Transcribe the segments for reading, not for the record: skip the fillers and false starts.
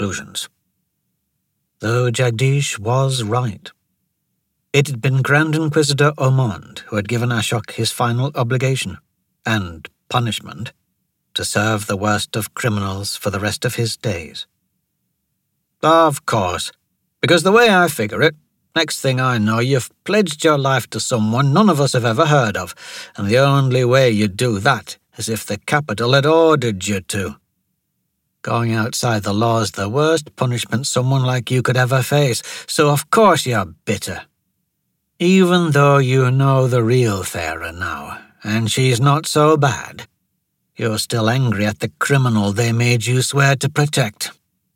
conclusions. Though Jagdish was right. It had been Grand Inquisitor Ormond who had given Ashok his final obligation, and punishment, to serve the worst of criminals for the rest of his days. Of course, because the way I figure it, next thing I know, you've pledged your life to someone none of us have ever heard of, and the only way you'd do that is if the capital had ordered you to. Going outside the law is the worst punishment someone like you could ever face, so of course you're bitter. Even though you know the real Thera now, and she's not so bad, you're still angry at the criminal they made you swear to protect.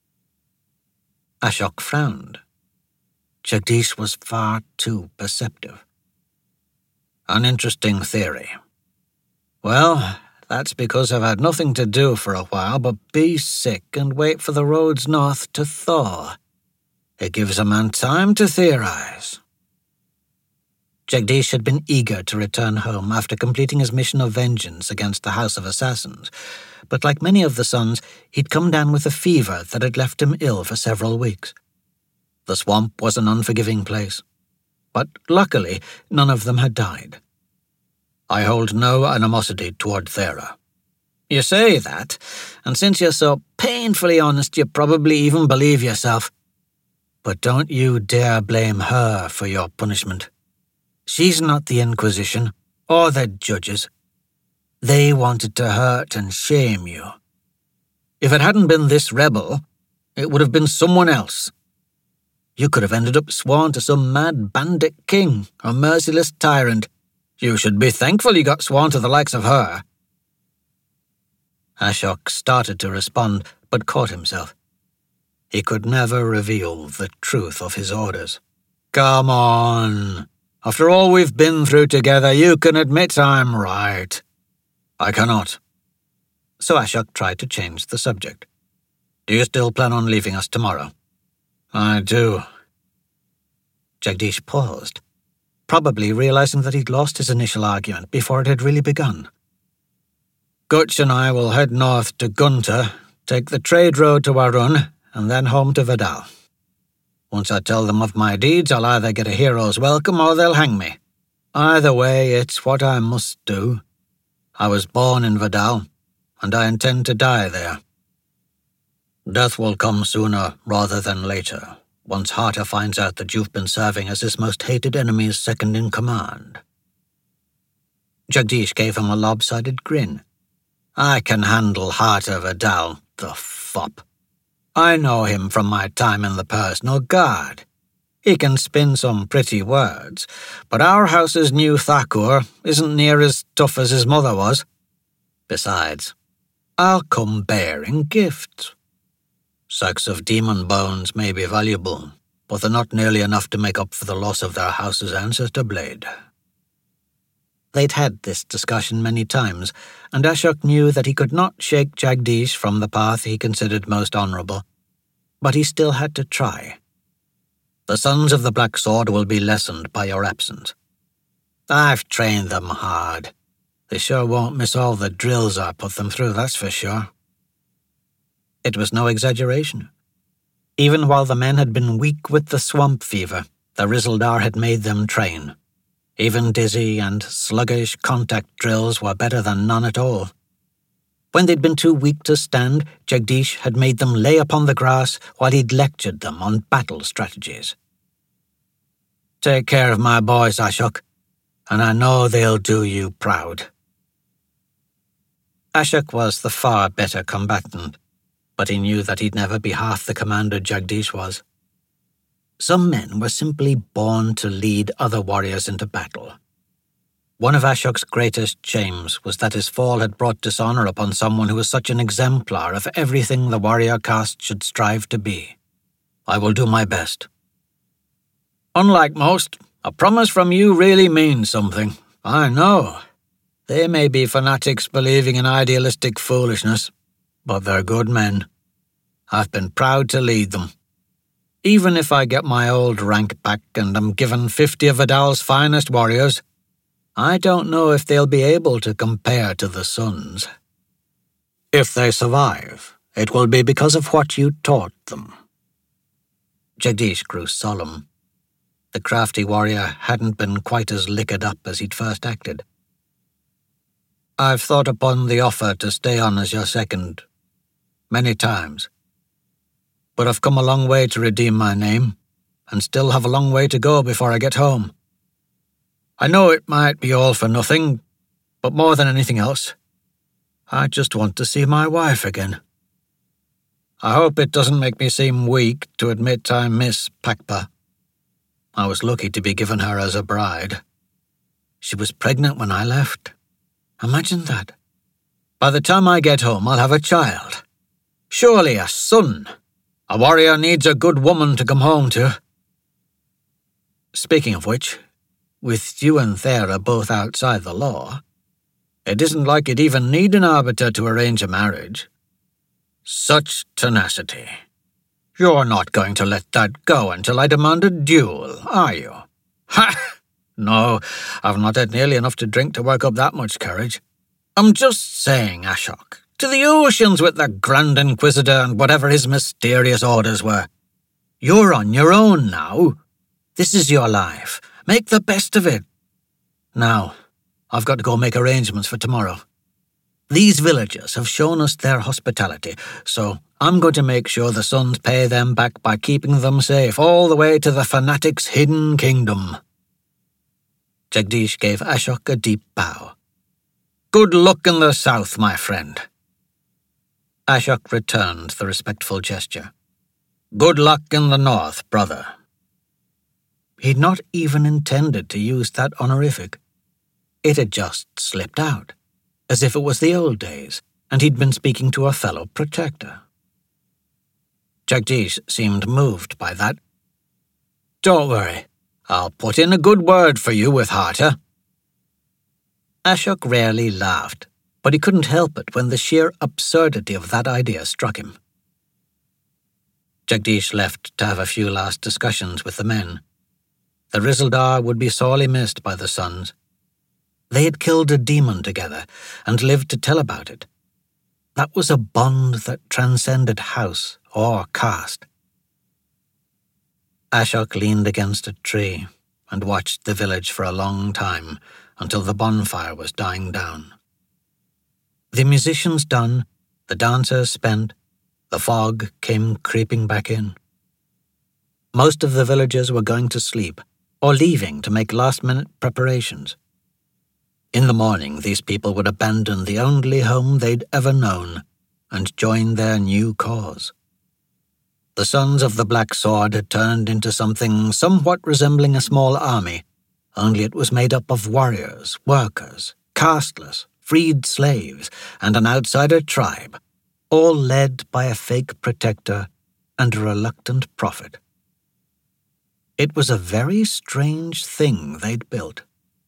Ashok frowned. Jagdish was far too perceptive. An interesting theory. Well, that's because I've had nothing to do for a while but be sick and wait for the roads north to thaw. It gives a man time to theorize. Jagdish had been eager to return home after completing his mission of vengeance against the House of Assassins, but like many of the sons, he'd come down with a fever that had left him ill for several weeks. The swamp was an unforgiving place, but luckily none of them had died. I hold no animosity toward Thera. You say that, and since you're so painfully honest, you probably even believe yourself. But don't you dare blame her for your punishment. She's not the Inquisition, or the judges. They wanted to hurt and shame you. If it hadn't been this rebel, it would have been someone else. You could have ended up sworn to some mad bandit king or merciless tyrant. You should be thankful you got sworn to the likes of her. Ashok started to respond, but caught himself. He could never reveal the truth of his orders. Come on. After all we've been through together, you can admit I'm right. I cannot. So Ashok tried to change the subject. Do you still plan on leaving us tomorrow? I do. Jagdish paused, probably realizing that he'd lost his initial argument before it had really begun. Gutch and I will head north to Gunta, take the trade road to Arun, and then home to Vidal. Once I tell them of my deeds, I'll either get a hero's welcome or they'll hang me. Either way, it's what I must do. I was born in Vidal, and I intend to die there. Death will come sooner rather than later, once Harter finds out that you've been serving as his most hated enemy's second-in-command. Jagdish gave him a lopsided grin. I can handle Harter Vidal, the fop. I know him from my time in the Personal Guard. He can spin some pretty words, but our house's new Thakur isn't near as tough as his mother was. Besides, I'll come bearing gifts. Sacks of demon bones may be valuable, but they're not nearly enough to make up for the loss of their house's ancestor blade. They'd had this discussion many times, and Ashok knew that he could not shake Jagdish from the path he considered most honourable, but he still had to try. The Sons of the Black Sword will be lessened by your absence. I've trained them hard. They sure won't miss all the drills I put them through, that's for sure. It was no exaggeration. Even while the men had been weak with the swamp fever, the Rizzledar had made them train. Even dizzy and sluggish contact drills were better than none at all. When they'd been too weak to stand, Jagdish had made them lay upon the grass while he'd lectured them on battle strategies. Take care of my boys, Ashok, and I know they'll do you proud. Ashok was the far better combatant, but he knew that he'd never be half the commander Jagdish was. Some men were simply born to lead other warriors into battle. One of Ashok's greatest shames was that his fall had brought dishonor upon someone who was such an exemplar of everything the warrior caste should strive to be. I will do my best. Unlike most, a promise from you really means something. I know. They may be fanatics believing in idealistic foolishness, but they're good men. I've been proud to lead them. Even if I get my old rank back and am given 50 of Vidal's finest warriors, I don't know if they'll be able to compare to the Sons. If they survive, It will be because of what you taught them." Jagdish grew solemn. The crafty warrior hadn't been quite as liquored up as he'd first acted. "I've thought upon the offer to stay on as your second many times, but I've come a long way to redeem my name, and still have a long way to go before I get home. I know it might be all for nothing, but more than anything else, I just want to see my wife again. I hope it doesn't make me seem weak to admit I miss Pakpa. I was lucky to be given her as a bride. She was pregnant when I left. Imagine that. By the time I get home, I'll have a child. Surely a son. A warrior needs a good woman to come home to." Speaking of which, with you and Thera both outside the law, it isn't like you'd even need an arbiter to arrange a marriage. Such tenacity. You're not going to let that go until I demand a duel, are you? Ha! No, I've not had nearly enough to drink to work up that much courage. I'm just saying, Ashok, to the oceans with the Grand Inquisitor and whatever his mysterious orders were. You're on your own now. This is your life. Make the best of it. Now, I've got to go make arrangements for tomorrow. These villagers have shown us their hospitality, so I'm going to make sure the Sons pay them back by keeping them safe all the way to the fanatic's hidden kingdom." Jagdish gave Ashok a deep bow. "Good luck in the south, my friend." Ashok returned the respectful gesture. "Good luck in the north, brother." He'd not even intended to use that honorific. It had just slipped out, as if it was the old days, and he'd been speaking to a fellow protector. Jagdish seemed moved by that. "Don't worry, I'll put in a good word for you with Harta." Ashok rarely laughed, but he couldn't help it when the sheer absurdity of that idea struck him. Jagdish left to have a few last discussions with the men. The Rizaldar would be sorely missed by the Sons. They had killed a demon together and lived to tell about it. That was a bond that transcended house or caste. Ashok leaned against a tree and watched the village for a long time until the bonfire was dying down. The musicians done, the dancers spent, the fog came creeping back in. Most of the villagers were going to sleep or leaving to make last-minute preparations. In the morning, these people would abandon the only home they'd ever known and join their new cause. The Sons of the Black Sword had turned into something somewhat resembling a small army, only it was made up of warriors, workers, casteless, freed slaves, and an outsider tribe, all led by a fake protector and a reluctant prophet. It was a very strange thing they'd built.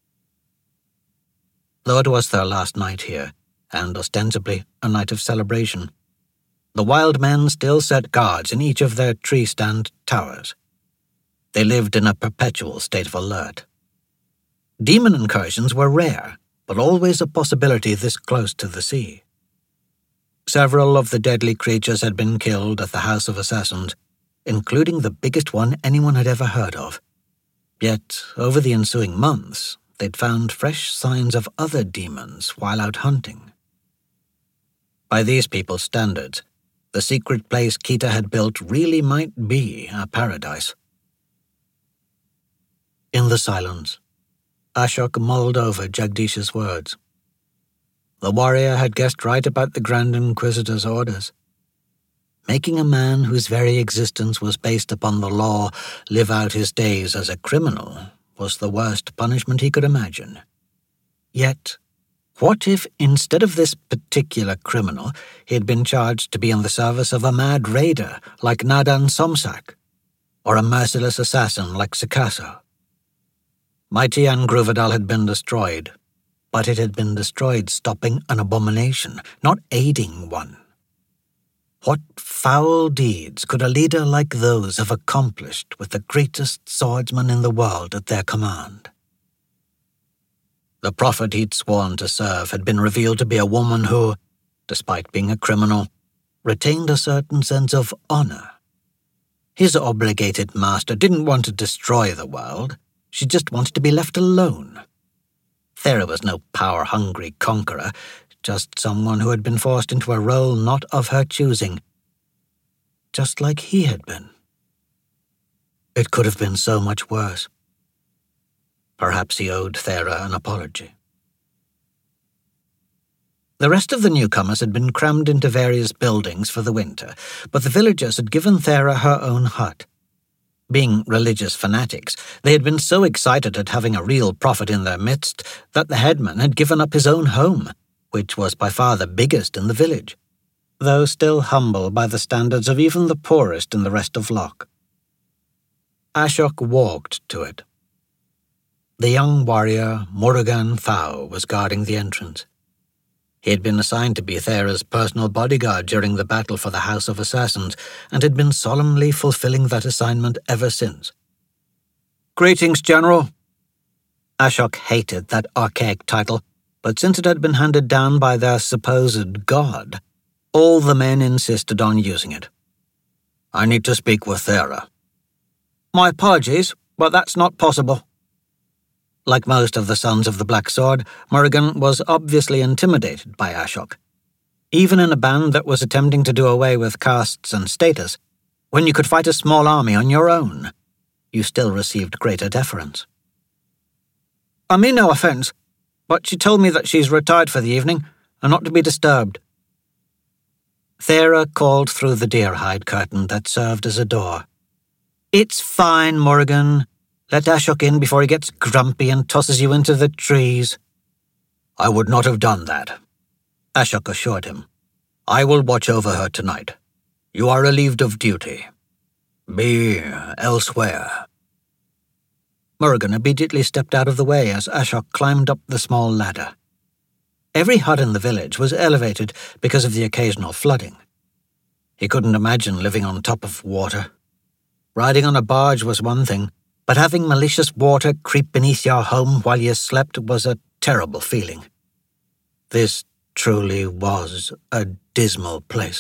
Though it was their last night here, and ostensibly a night of celebration, the wild men still set guards in each of their tree-stand towers. They lived in a perpetual state of alert. Demon incursions were rare, but always a possibility this close to the sea. Several of the deadly creatures had been killed at the House of Assassins, including the biggest one anyone had ever heard of. Yet, over the ensuing months, they'd found fresh signs of other demons while out hunting. By these people's standards, the secret place Kita had built really might be a paradise. In the silence, Ashok mulled over Jagdish's words. The warrior had guessed right about the Grand Inquisitor's orders. Making a man whose very existence was based upon the law live out his days as a criminal was the worst punishment he could imagine. Yet, what if instead of this particular criminal, he had been charged to be in the service of a mad raider like Nadan Somsak, or a merciless assassin like Sikaso? Mighty Angruvadal had been destroyed, but it had been destroyed stopping an abomination, not aiding one. What foul deeds could a leader like those have accomplished with the greatest swordsman in the world at their command? The prophet he'd sworn to serve had been revealed to be a woman who, despite being a criminal, retained a certain sense of honor. His obligated master didn't want to destroy the world. She just wanted to be left alone. Thera was no power-hungry conqueror, just someone who had been forced into a role not of her choosing, just like he had been. It could have been so much worse. Perhaps he owed Thera an apology. The rest of the newcomers had been crammed into various buildings for the winter, but the villagers had given Thera her own hut. Being religious fanatics, they had been so excited at having a real prophet in their midst that the headman had given up his own home, which was by far the biggest in the village, though still humble by the standards of even the poorest in the rest of Loch. Ashok walked to it. The young warrior, Morrigan Thau, was guarding the entrance. He had been assigned to be Thera's personal bodyguard during the battle for the House of Assassins, and had been solemnly fulfilling that assignment ever since. "Greetings, General." Ashok hated that archaic title, but since it had been handed down by their supposed god, all the men insisted on using it. "I need to speak with Thera." "My apologies, but that's not possible." Like most of the Sons of the Black Sword, Morrigan was obviously intimidated by Ashok. Even in a band that was attempting to do away with castes and status, when you could fight a small army on your own, you still received greater deference. "I mean no offense, but she told me that she's retired for the evening and not to be disturbed." Thera called through the deer-hide curtain that served as a door. "It's fine, Morrigan. Let Ashok in before he gets grumpy and tosses you into the trees." "I would not have done that," Ashok assured him. "I will watch over her tonight. You are relieved of duty. Be elsewhere." Morrigan immediately stepped out of the way as Ashok climbed up the small ladder. Every hut in the village was elevated because of the occasional flooding. He couldn't imagine living on top of water. Riding on a barge was one thing, but having malicious water creep beneath your home while you slept was a terrible feeling. This truly was a dismal place.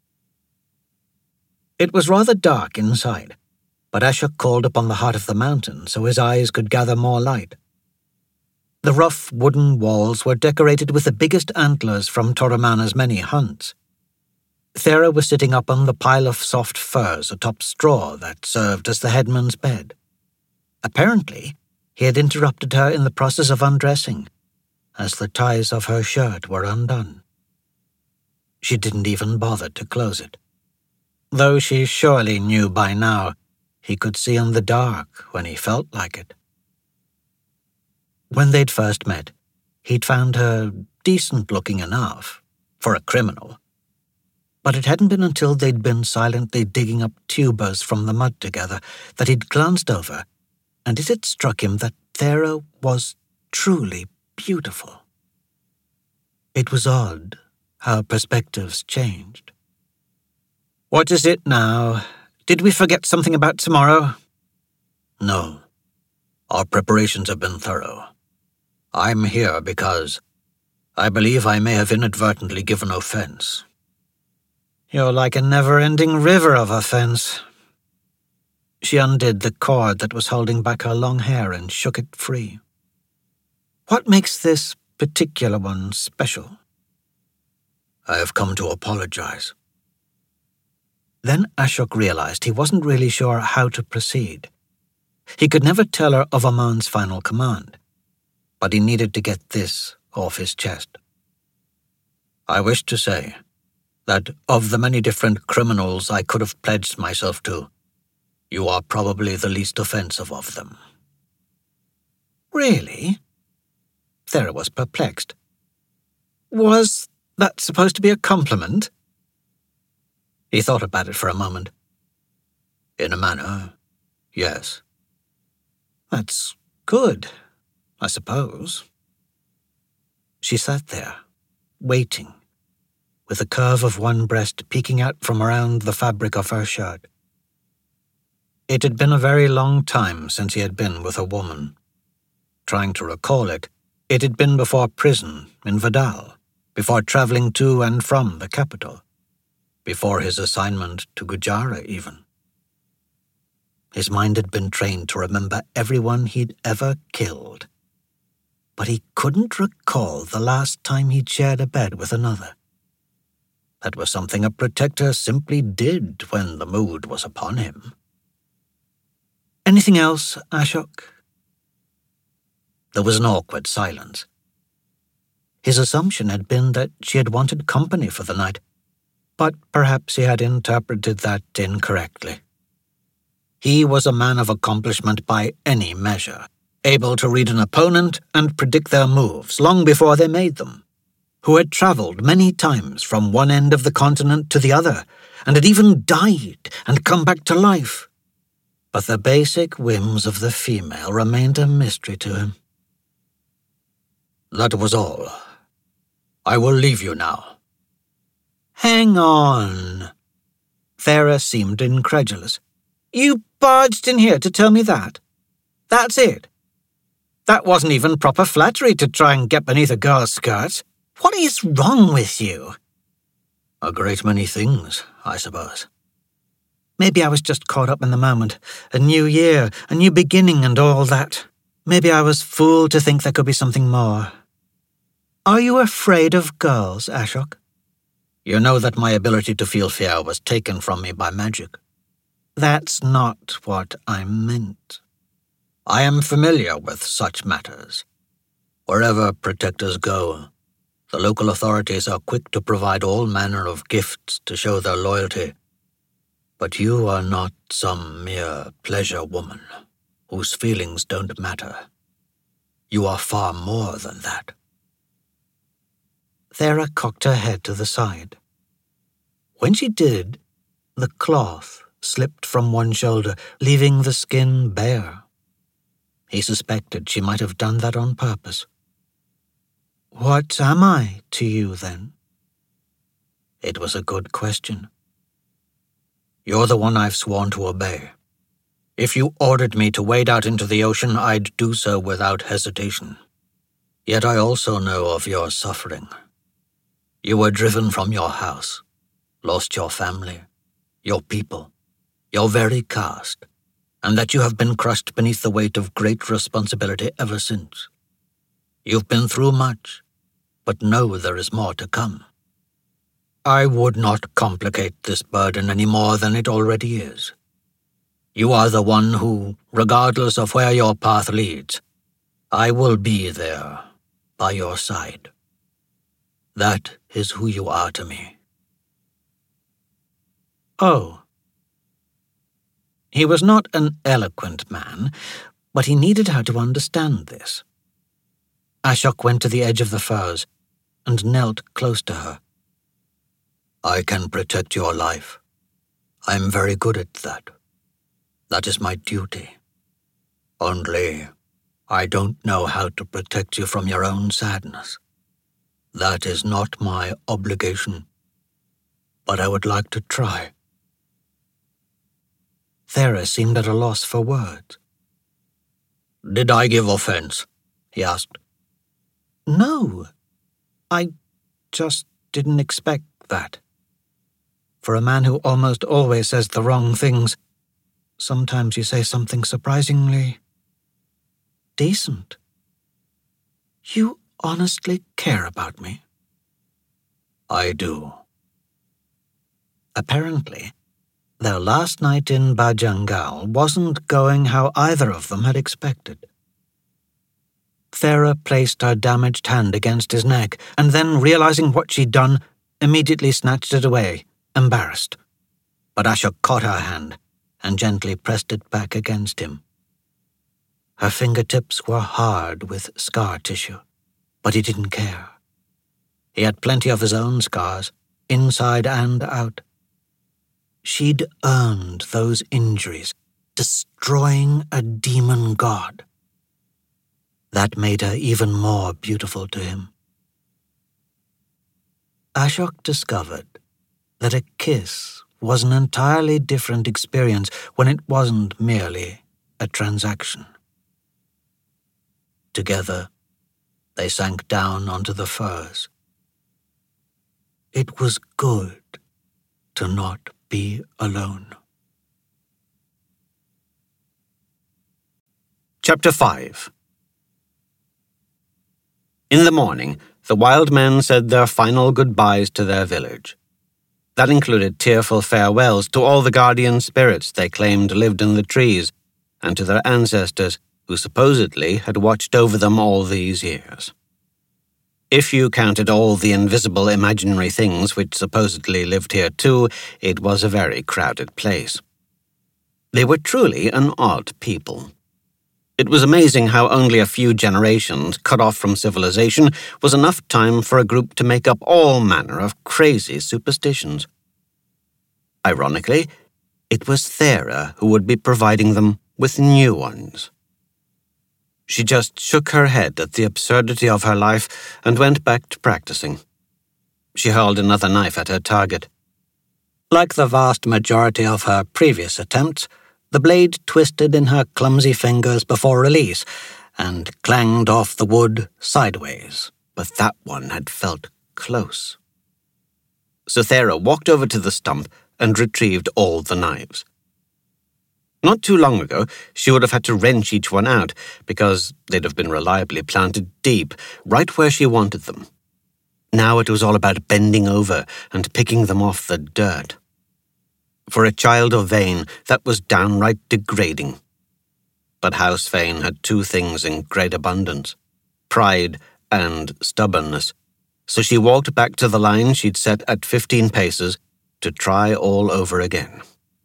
It was rather dark inside, but Ashok called upon the heart of the mountain so his eyes could gather more light. The rough wooden walls were decorated with the biggest antlers from Toromana's many hunts. Thera was sitting up on the pile of soft furs atop straw that served as the headman's bed. Apparently, he had interrupted her in the process of undressing, as the ties of her shirt were undone. She didn't even bother to close it, though she surely knew by now he could see in the dark when he felt like it. When they'd first met, he'd found her decent-looking enough for a criminal, but it hadn't been until they'd been silently digging up tubers from the mud together that he'd glanced over, and it had struck him that Thera was truly beautiful. It was odd how perspectives changed. "What is it now? Did we forget something about tomorrow?" "No. Our preparations have been thorough. I'm here because I believe I may have inadvertently given offense." "You're like a never-ending river of offense." She undid the cord that was holding back her long hair and shook it free. "What makes this particular one special?" "I have come to apologize." Then Ashok realized he wasn't really sure how to proceed. He could never tell her of Aman's final command, but he needed to get this off his chest. "I wish to say that of the many different criminals I could have pledged myself to, you are probably the least offensive of them." "Really?" Thera was perplexed. "Was that supposed to be a compliment?" He thought about it for a moment. "In a manner, yes." "That's good, I suppose." She sat there, waiting, with the curve of one breast peeking out from around the fabric of her shirt. It had been a very long time since he had been with a woman. Trying to recall it, it had been before prison in Vidal, before traveling to and from the capital. before his assignment to Gujara even. His mind had been trained to remember everyone he'd ever killed, but he couldn't recall the last time he'd shared a bed with another. That was something a protector simply did when the mood was upon him. "Anything else, Ashok?" There was an awkward silence. His assumption had been that she had wanted company for the night, but perhaps he had interpreted that incorrectly. He was a man of accomplishment by any measure, able to read an opponent and predict their moves long before they made them, who had travelled many times from one end of the continent to the other, and had even died and come back to life. But the basic whims of the female remained a mystery to him. "That was all. I will leave you now." "Hang on." Thera seemed incredulous. "You barged in here to tell me that? That's it? That wasn't even proper flattery to try and get beneath a girl's skirts. What is wrong with you?" "A great many things, I suppose." "Maybe I was just caught up in the moment. A new year, a new beginning and all that. Maybe I was fooled to think there could be something more. Are you afraid of girls, Ashok?" "You know that my ability to feel fear was taken from me by magic." "That's not what I meant." "I am familiar with such matters. Wherever protectors go, the local authorities are quick to provide all manner of gifts to show their loyalty. But you are not some mere pleasure woman, whose feelings don't matter. You are far more than that." Thera cocked her head to the side. When she did, the cloth slipped from one shoulder, leaving the skin bare. He suspected she might have done that on purpose. "What am I to you, then?" It was a good question. "You're the one I've sworn to obey. If you ordered me to wade out into the ocean, I'd do so without hesitation. Yet I also know of your suffering. You were driven from your house, lost your family, your people, your very caste, and that you have been crushed beneath the weight of great responsibility ever since. You've been through much, but know there is more to come. I would not complicate this burden any more than it already is. You are the one who, regardless of where your path leads, I will be there, by your side. That is who you are to me." Oh. He was not an eloquent man, but he needed her to understand this. Ashok went to the edge of the firs and knelt close to her. "I can protect your life. I'm very good at that. That is my duty. Only, I don't know how to protect you from your own sadness. That is not my obligation, but I would like to try." Thera seemed at a loss for words. "Did I give offense?" he asked. "No, I just didn't expect that. For a man who almost always says the wrong things, sometimes you say something surprisingly decent. You honestly care about me?" "I do." Apparently, their last night in Bajangal wasn't going how either of them had expected. Thera placed her damaged hand against his neck, and then, realizing what she'd done, immediately snatched it away, embarrassed. But Ashok caught her hand and gently pressed it back against him. Her fingertips were hard with scar tissue, but he didn't care. He had plenty of his own scars, inside and out. She'd earned those injuries, destroying a demon god. That made her even more beautiful to him. Ashok discovered that a kiss was an entirely different experience when it wasn't merely a transaction. Together, they sank down onto the firs. It was good to not be alone. Chapter 5. In the morning, the wild men said their final goodbyes to their village. That included tearful farewells to all the guardian spirits they claimed lived in the trees, and to their ancestors who supposedly had watched over them all these years. If you counted all the invisible imaginary things which supposedly lived here too, it was a very crowded place. They were truly an odd people. It was amazing how only a few generations cut off from civilization was enough time for a group to make up all manner of crazy superstitions. Ironically, it was Thera who would be providing them with new ones. She just shook her head at the absurdity of her life and went back to practicing. She hurled another knife at her target. Like the vast majority of her previous attempts, the blade twisted in her clumsy fingers before release and clanged off the wood sideways. But that one had felt close. So Thera walked over to the stump and retrieved all the knives. Not too long ago, she would have had to wrench each one out because they'd have been reliably planted deep, right where she wanted them. Now it was all about bending over and picking them off the dirt. For a child of Vane, that was downright degrading. But House Vane had two things in great abundance: pride and stubbornness. So she walked back to the line she'd set at 15 paces to try all over again.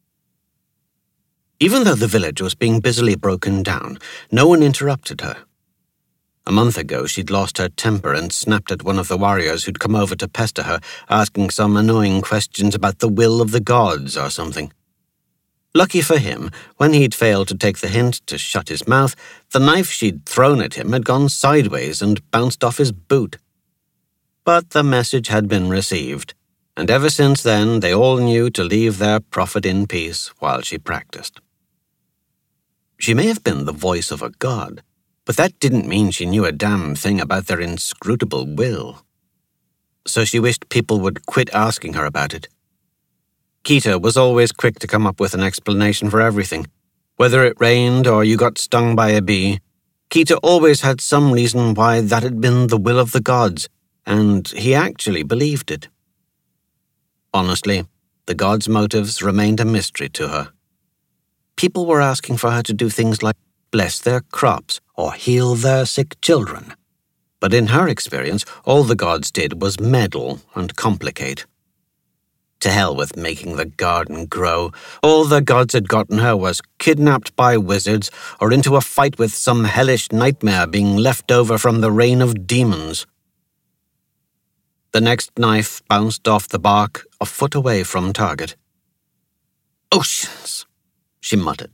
Even though the village was being busily broken down, no one interrupted her. A month ago, she'd lost her temper and snapped at one of the warriors who'd come over to pester her, asking some annoying questions about the will of the gods or something. Lucky for him, when he'd failed to take the hint to shut his mouth, the knife she'd thrown at him had gone sideways and bounced off his boot. But the message had been received, and ever since then they all knew to leave their prophet in peace while she practiced. She may have been the voice of a god, but that didn't mean she knew a damn thing about their inscrutable will. So she wished people would quit asking her about it. Kita was always quick to come up with an explanation for everything. Whether it rained or you got stung by a bee, Kita always had some reason why that had been the will of the gods, and he actually believed it. Honestly, the gods' motives remained a mystery to her. People were asking for her to do things like bless their crops or heal their sick children. But in her experience, all the gods did was meddle and complicate. To hell with making the garden grow. All the gods had gotten her was kidnapped by wizards or into a fight with some hellish nightmare being left over from the reign of demons. The next knife bounced off the bark a foot away from target. "Oceans," she muttered.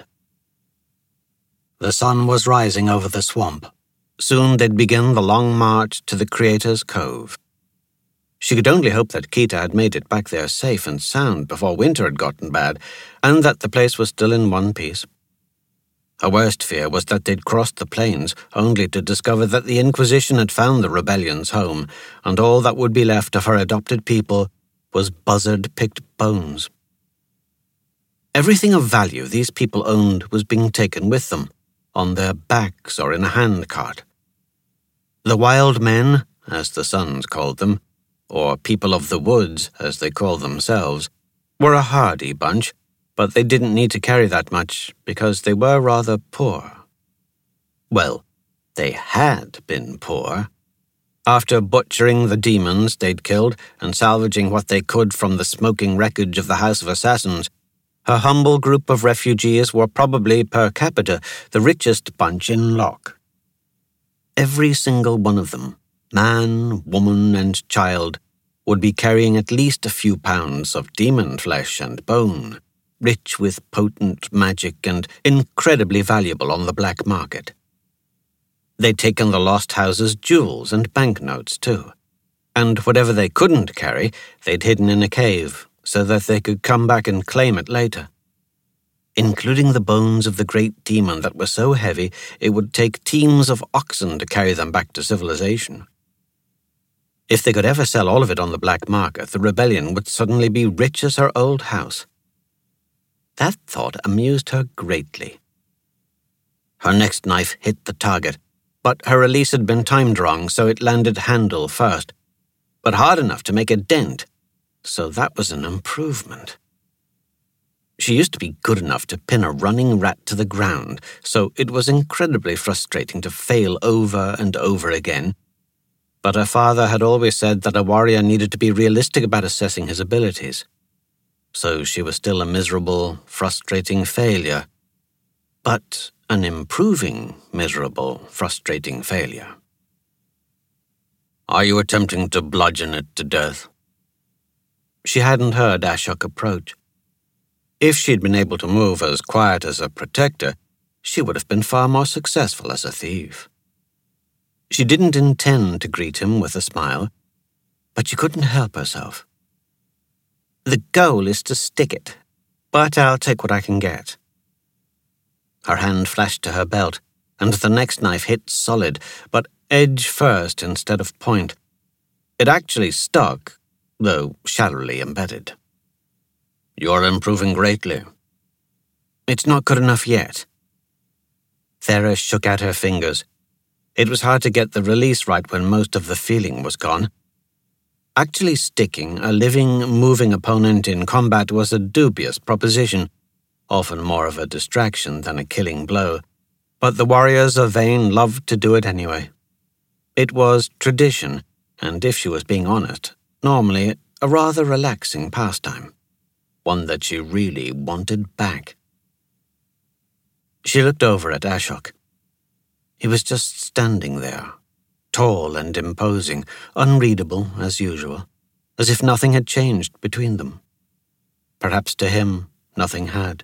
The sun was rising over the swamp. Soon they'd begin the long march to the Creator's Cove. She could only hope that Kita had made it back there safe and sound before winter had gotten bad, and that the place was still in one piece. Her worst fear was that they'd crossed the plains, only to discover that the Inquisition had found the rebellion's home, and all that would be left of her adopted people was buzzard-picked bones. Everything of value these people owned was being taken with them, on their backs or in a handcart. The wild men, as the Sons called them, or people of the woods, as they called themselves, were a hardy bunch, but they didn't need to carry that much because they were rather poor. Well, they had been poor. After butchering the demons they'd killed and salvaging what they could from the smoking wreckage of the House of Assassins, her humble group of refugees were probably, per capita, the richest bunch in Locke. Every single one of them, man, woman, and child, would be carrying at least a few pounds of demon flesh and bone, rich with potent magic and incredibly valuable on the black market. They'd taken the lost house's jewels and banknotes, too. And whatever they couldn't carry, they'd hidden in a cave, so that they could come back and claim it later. Including the bones of the great demon that were so heavy it would take teams of oxen to carry them back to civilization. If they could ever sell all of it on the black market, the rebellion would suddenly be rich as her old house. That thought amused her greatly. Her next knife hit the target, but her release had been timed wrong, so it landed handle first, but hard enough to make a dent, so that was an improvement. She used to be good enough to pin a running rat to the ground, so it was incredibly frustrating to fail over and over again. But her father had always said that a warrior needed to be realistic about assessing his abilities. So she was still a miserable, frustrating failure, but an improving, miserable, frustrating failure. "Are you attempting to bludgeon it to death?" She hadn't heard Ashok approach. If she'd been able to move as quiet as a protector, she would have been far more successful as a thief. She didn't intend to greet him with a smile, but she couldn't help herself. "The goal is to stick it, but I'll take what I can get." Her hand flashed to her belt, and the next knife hit solid, but edge first instead of point. It actually stuck, though shallowly embedded. "You're improving greatly." "It's not good enough yet." Thera shook out her fingers. It was hard to get the release right when most of the feeling was gone. Actually sticking a living, moving opponent in combat was a dubious proposition, often more of a distraction than a killing blow, but the warriors of Vane loved to do it anyway. It was tradition, and if she was being honest, normally a rather relaxing pastime, one that she really wanted back. She looked over at Ashok. He was just standing there, tall and imposing, unreadable as usual, as if nothing had changed between them. Perhaps to him, nothing had.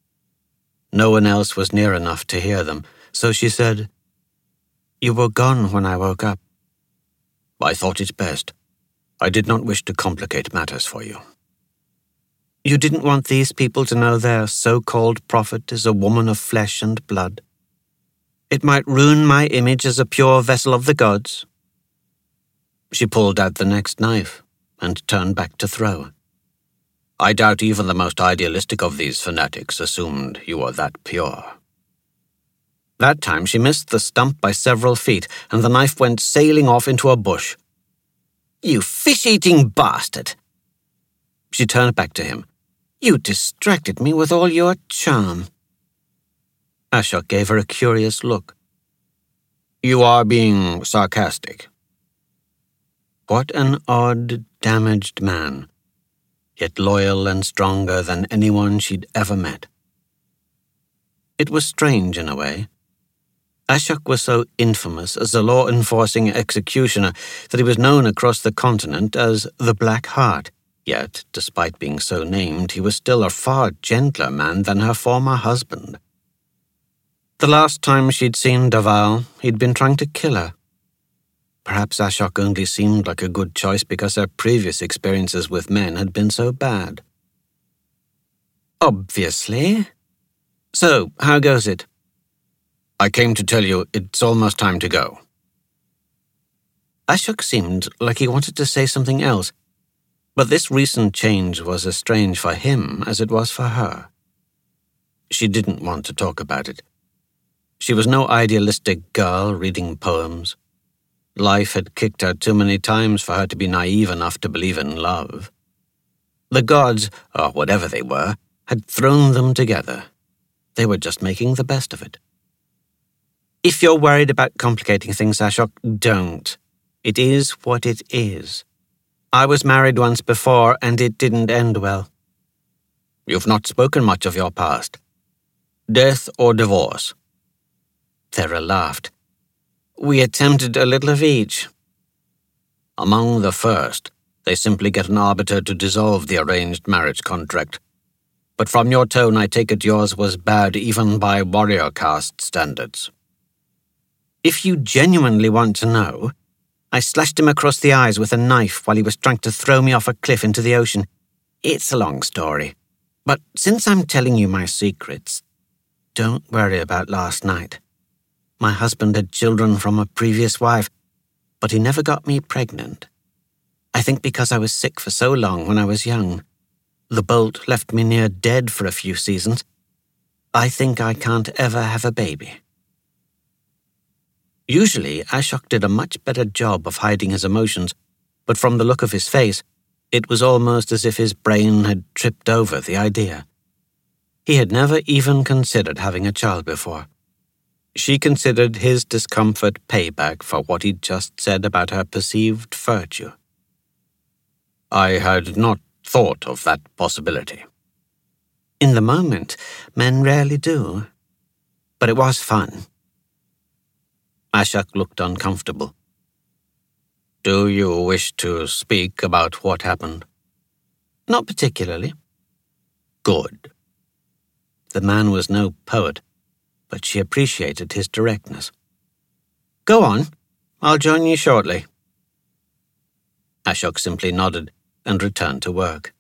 No one else was near enough to hear them, so she said, "You were gone when I woke up." "I thought it best. I did not wish to complicate matters for you." "You didn't want these people to know their so-called prophet is a woman of flesh and blood. It might ruin my image as a pure vessel of the gods." She pulled out the next knife and turned back to throw. "I doubt even the most idealistic of these fanatics assumed you were that pure." That time she missed the stump by several feet, and the knife went sailing off into a bush. "You fish-eating bastard!" She turned back to him. "You distracted me with all your charm." Ashok gave her a curious look. "You are being sarcastic." What an odd, damaged man, yet loyal and stronger than anyone she'd ever met. It was strange in a way. Ashok was so infamous as a law-enforcing executioner that he was known across the continent as the Black Heart, yet, despite being so named, he was still a far gentler man than her former husband. The last time she'd seen Daval, he'd been trying to kill her. Perhaps Ashok only seemed like a good choice because her previous experiences with men had been so bad. "Obviously. So, how goes it?" "I came to tell you it's almost time to go." Ashok seemed like he wanted to say something else, but this recent change was as strange for him as it was for her. She didn't want to talk about it. She was no idealistic girl reading poems. Life had kicked her too many times for her to be naive enough to believe in love. The gods, or whatever they were, had thrown them together. They were just making the best of it. "If you're worried about complicating things, Ashok, don't. It is what it is. I was married once before, and it didn't end well." "You've not spoken much of your past. Death or divorce?" Thera laughed. "We attempted a little of each." "Among the first, they simply get an arbiter to dissolve the arranged marriage contract. But from your tone, I take it yours was bad even by warrior caste standards." "If you genuinely want to know, I slashed him across the eyes with a knife while he was trying to throw me off a cliff into the ocean. It's a long story. But since I'm telling you my secrets, don't worry about last night. My husband had children from a previous wife, but he never got me pregnant, I think because I was sick for so long when I was young. The bolt left me near dead for a few seasons. I think I can't ever have a baby." Usually, Ashok did a much better job of hiding his emotions, but from the look of his face, it was almost as if his brain had tripped over the idea. He had never even considered having a child before. She considered his discomfort payback for what he'd just said about her perceived virtue. "I had not thought of that possibility." In the moment, men rarely do. But it was fun. Ashok looked uncomfortable. "Do you wish to speak about what happened?" "Not particularly." "Good." The man was no poet, but she appreciated his directness. "Go on. I'll join you shortly." Ashok simply nodded and returned to work.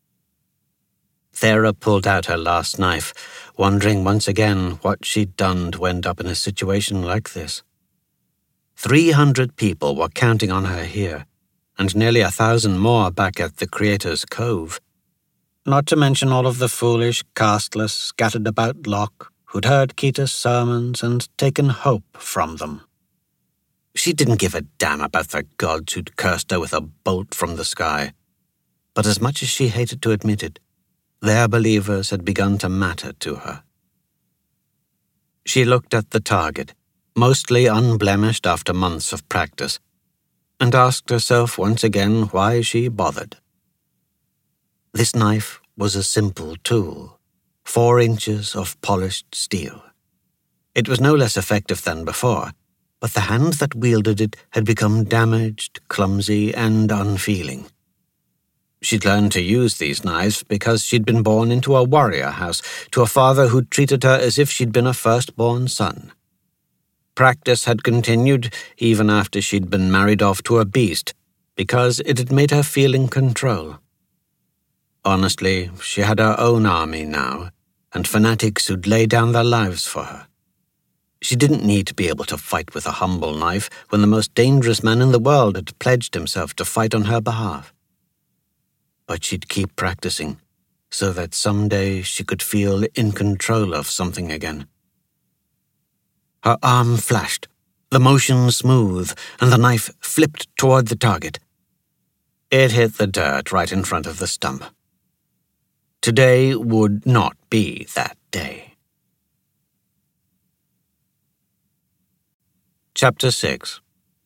Thera pulled out her last knife, wondering once again what she'd done to end up in a situation like this. 300 people were counting on her here, and nearly 1,000 more back at the Creator's Cove. Not to mention all of the foolish, casteless, scattered about Loch who'd heard Kita's sermons and taken hope from them. She didn't give a damn about the gods who'd cursed her with a bolt from the sky. But as much as she hated to admit it, their believers had begun to matter to her. She looked at the target, mostly unblemished after months of practice, and asked herself once again why she bothered. This knife was a simple tool, 4 inches of polished steel. It was no less effective than before, but the hand that wielded it had become damaged, clumsy, and unfeeling. She'd learned to use these knives because she'd been born into a warrior house to a father who'd treated her as if she'd been a firstborn son. Practice had continued even after she'd been married off to a beast because it had made her feel in control. Honestly, she had her own army now, and fanatics who'd lay down their lives for her. She didn't need to be able to fight with a humble knife when the most dangerous man in the world had pledged himself to fight on her behalf. But she'd keep practicing, so that someday she could feel in control of something again. Her arm flashed, the motion smooth, and the knife flipped toward the target. It hit the dirt right in front of the stump. Today would not be that day. Chapter 6.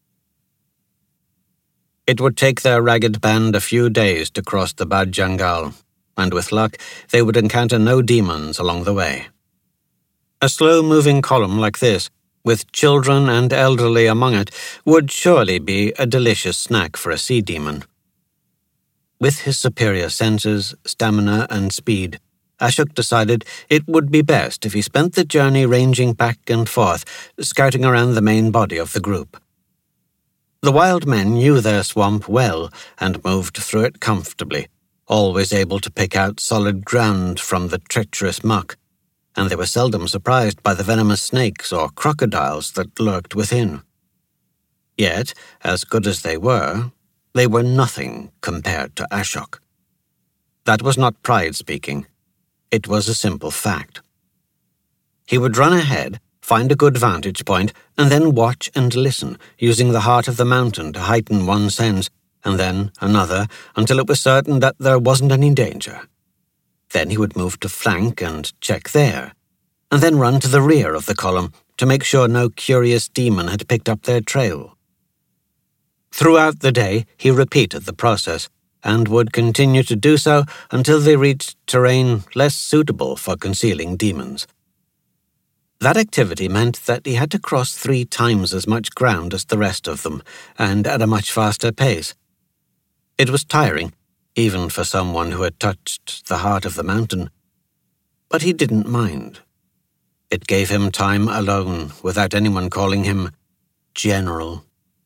It would take their ragged band a few days to cross the Bad Jangal, and with luck, they would encounter no demons along the way. A slow-moving column like this, with children and elderly among it, would surely be a delicious snack for a sea demon. With his superior senses, stamina, and speed, Ashok decided it would be best if he spent the journey ranging back and forth, scouting around the main body of the group. The wild men knew their swamp well and moved through it comfortably, always able to pick out solid ground from the treacherous muck, and they were seldom surprised by the venomous snakes or crocodiles that lurked within. Yet, as good as they were nothing compared to Ashok. That was not pride speaking. It was a simple fact. He would run ahead, find a good vantage point, and then watch and listen, using the heart of the mountain to heighten one sense, and then another, until it was certain that there wasn't any danger. Then he would move to flank and check there, and then run to the rear of the column to make sure no curious demon had picked up their trail. Throughout the day, he repeated the process, and would continue to do so until they reached terrain less suitable for concealing demons. That activity meant that he had to cross 3 times as much ground as the rest of them, and at a much faster pace. It was tiring, even for someone who had touched the heart of the mountain. But he didn't mind. It gave him time alone, without anyone calling him General.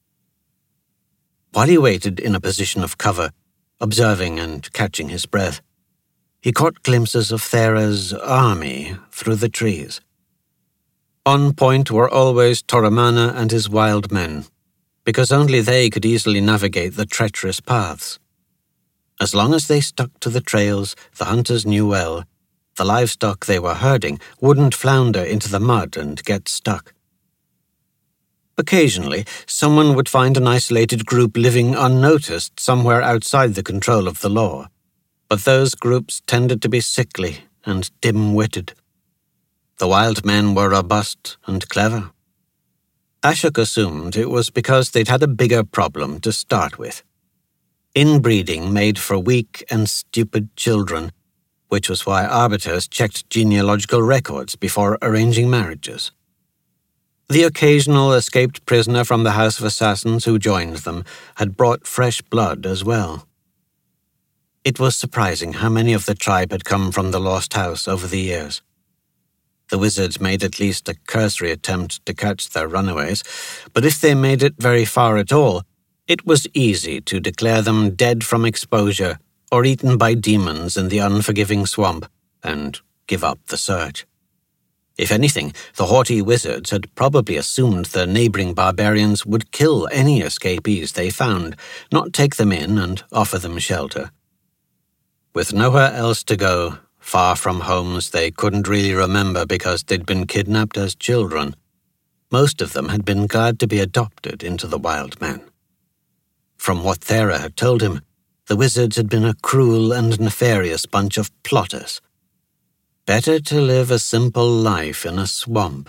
While he waited in a position of cover, observing and catching his breath, he caught glimpses of Thera's army through the trees. On point were always Toramana and his wild men, because only they could easily navigate the treacherous paths. As long as they stuck to the trails, the hunters knew well, the livestock they were herding wouldn't flounder into the mud and get stuck. Occasionally, someone would find an isolated group living unnoticed somewhere outside the control of the law, but those groups tended to be sickly and dim-witted. The wild men were robust and clever. Ashok assumed it was because they'd had a bigger problem to start with. Inbreeding made for weak and stupid children, which was why arbiters checked genealogical records before arranging marriages. The occasional escaped prisoner from the House of Assassins who joined them had brought fresh blood as well. It was surprising how many of the tribe had come from the Lost House over the years. The wizards made at least a cursory attempt to catch their runaways, but if they made it very far at all, it was easy to declare them dead from exposure or eaten by demons in the unforgiving swamp and give up the search. If anything, the haughty wizards had probably assumed the neighboring barbarians would kill any escapees they found, not take them in and offer them shelter. With nowhere else to go, far from homes they couldn't really remember because they'd been kidnapped as children, most of them had been glad to be adopted into the wild men. From what Thera had told him, the wizards had been a cruel and nefarious bunch of plotters. Better to live a simple life in a swamp.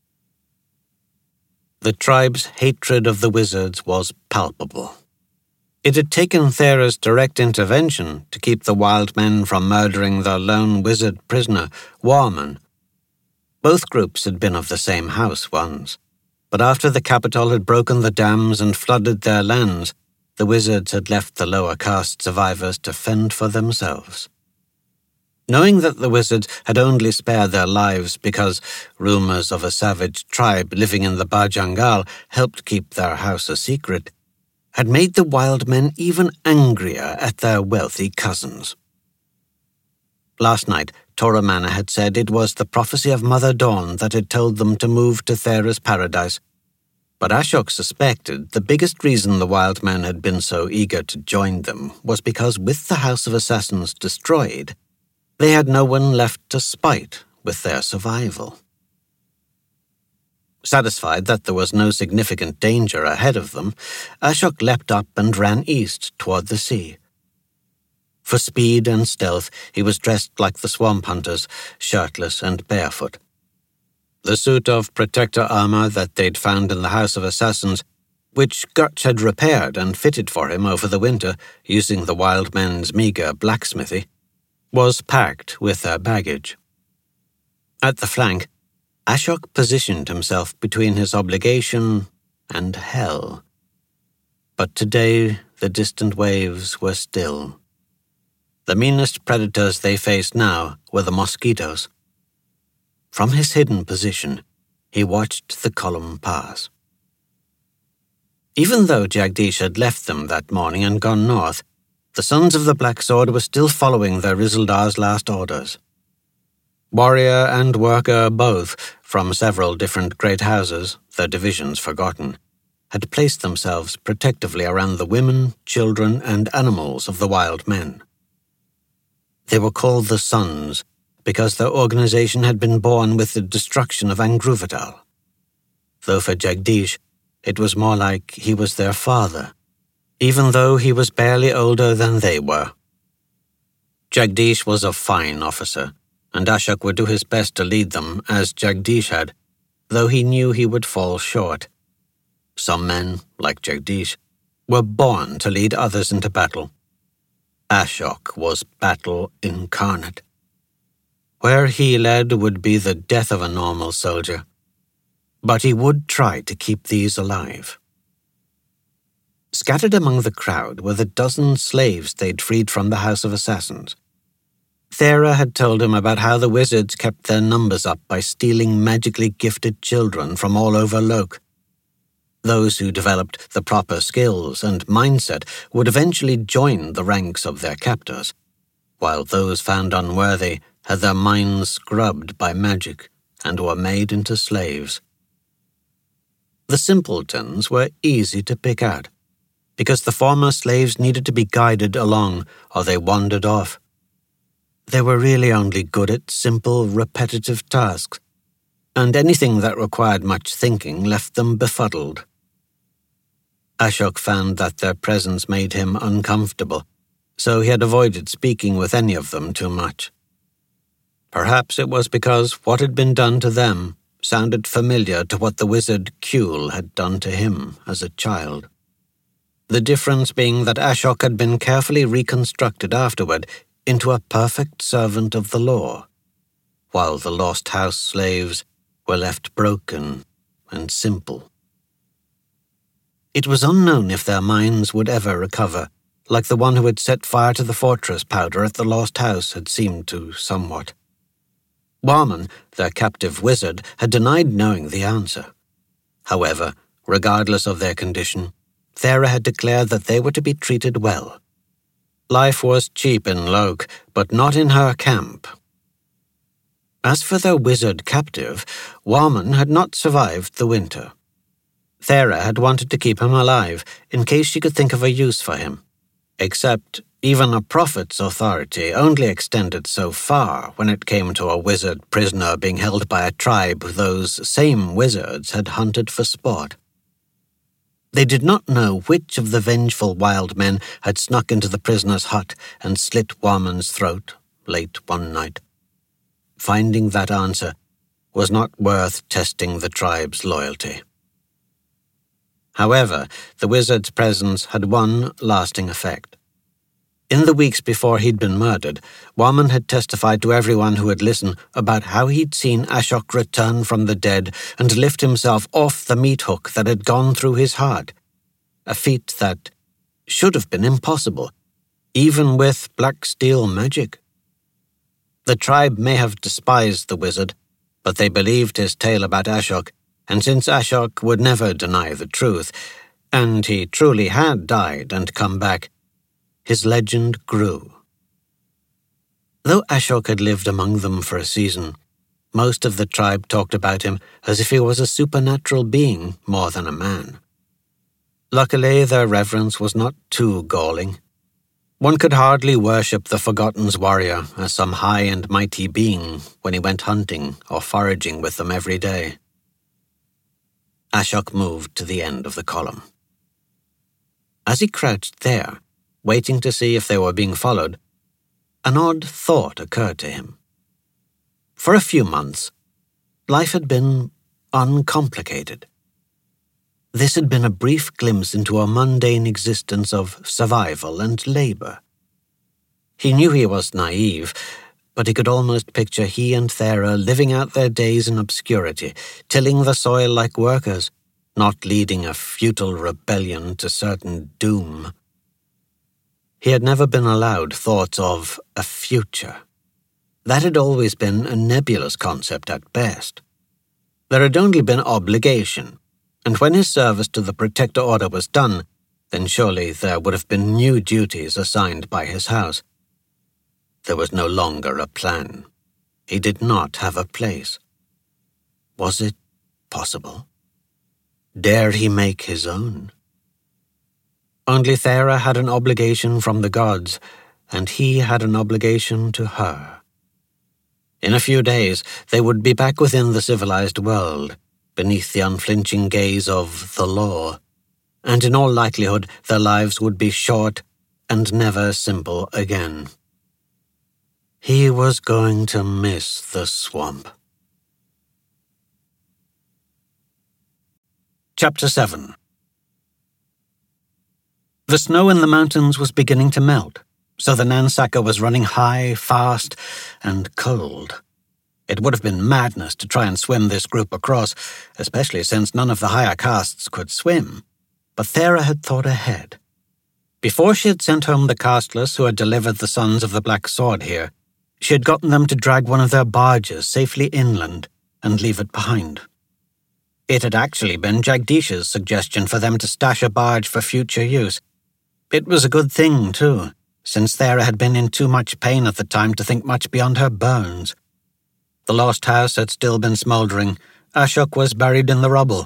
The tribe's hatred of the wizards was palpable. It had taken Thera's direct intervention to keep the wild men from murdering the lone wizard prisoner, Warman. Both groups had been of the same house once, but after the capital had broken the dams and flooded their lands, the wizards had left the lower caste survivors to fend for themselves. Knowing that the wizards had only spared their lives because rumors of a savage tribe living in the Bajangal helped keep their house a secret, had made the wild men even angrier at their wealthy cousins. Last night, Tora Manor had said it was the prophecy of Mother Dawn that had told them to move to Thera's paradise, but Ashok suspected the biggest reason the wild men had been so eager to join them was because with the House of Assassins destroyed, they had no one left to spite with their survival. Satisfied that there was no significant danger ahead of them, Ashok leapt up and ran east toward the sea. For speed and stealth, he was dressed like the swamp hunters, shirtless and barefoot. The suit of protector armor that they'd found in the House of Assassins, which Gurch had repaired and fitted for him over the winter using the wild men's meager blacksmithy, was packed with their baggage. At the flank, Ashok positioned himself between his obligation and hell. But today the distant waves were still. The meanest predators they faced now were the mosquitoes. From his hidden position, he watched the column pass. Even though Jagdish had left them that morning and gone north, the Sons of the Black Sword were still following their Rizeldar's last orders. Warrior and worker both, from several different great houses, their divisions forgotten, had placed themselves protectively around the women, children, and animals of the wild men. They were called the Sons because their organization had been born with the destruction of Angruvadal. Though for Jagdish, it was more like he was their father, even though he was barely older than they were. Jagdish was a fine officer, and Ashok would do his best to lead them as Jagdish had, though he knew he would fall short. Some men, like Jagdish, were born to lead others into battle. Ashok was battle incarnate. Where he led would be the death of a normal soldier, but he would try to keep these alive. Scattered among the crowd were the dozen slaves they'd freed from the House of Assassins. Thera had told him about how the wizards kept their numbers up by stealing magically gifted children from all over Lok. Those who developed the proper skills and mindset would eventually join the ranks of their captors, while those found unworthy had their minds scrubbed by magic and were made into slaves. The simpletons were easy to pick out, because the former slaves needed to be guided along or they wandered off. They were really only good at simple, repetitive tasks, and anything that required much thinking left them befuddled. Ashok found that their presence made him uncomfortable, so he had avoided speaking with any of them too much. Perhaps it was because what had been done to them sounded familiar to what the wizard Kuel had done to him as a child. The difference being that Ashok had been carefully reconstructed afterward into a perfect servant of the law, while the Lost House slaves were left broken and simple. It was unknown if their minds would ever recover, like the one who had set fire to the fortress powder at the Lost House had seemed to somewhat. Warman, their captive wizard, had denied knowing the answer. However, regardless of their condition, Thera had declared that they were to be treated well. Life was cheap in Loke, but not in her camp. As for their wizard captive, Warman had not survived the winter. Thera had wanted to keep him alive in case she could think of a use for him. Except even a prophet's authority only extended so far when it came to a wizard prisoner being held by a tribe those same wizards had hunted for sport. They did not know which of the vengeful wild men had snuck into the prisoner's hut and slit Warman's throat late one night. Finding that answer was not worth testing the tribe's loyalty. However, the wizard's presence had one lasting effect. In the weeks before he'd been murdered, Warman had testified to everyone who had listened about how he'd seen Ashok return from the dead and lift himself off the meat hook that had gone through his heart, a feat that should have been impossible, even with black steel magic. The tribe may have despised the wizard, but they believed his tale about Ashok, and since Ashok would never deny the truth, and he truly had died and come back, his legend grew. Though Ashok had lived among them for a season, most of the tribe talked about him as if he was a supernatural being more than a man. Luckily, their reverence was not too galling. One could hardly worship the Forgotten's warrior as some high and mighty being when he went hunting or foraging with them every day. Ashok moved to the end of the column. As he crouched there, waiting to see if they were being followed, an odd thought occurred to him. For a few months, life had been uncomplicated. This had been a brief glimpse into a mundane existence of survival and labor. He knew he was naive, but he could almost picture he and Thera living out their days in obscurity, tilling the soil like workers, not leading a futile rebellion to certain doom. He had never been allowed thoughts of a future. That had always been a nebulous concept at best. There had only been obligation, and when his service to the Protector Order was done, then surely there would have been new duties assigned by his house. There was no longer a plan. He did not have a place. Was it possible? Dare he make his own? Only Thera had an obligation from the gods, and he had an obligation to her. In a few days, they would be back within the civilized world, beneath the unflinching gaze of the law, and in all likelihood their lives would be short and never simple again. He was going to miss the swamp. Chapter 7. The snow in the mountains was beginning to melt, so the Nansaka was running high, fast, and cold. It would have been madness to try and swim this group across, especially since none of the higher castes could swim. But Thera had thought ahead. Before she had sent home the casteless who had delivered the Sons of the Black Sword here, she had gotten them to drag one of their barges safely inland and leave it behind. It had actually been Jagdish's suggestion for them to stash a barge for future use. It was a good thing, too, since Thera had been in too much pain at the time to think much beyond her burns. The Lost House had still been smouldering, Ashok was buried in the rubble,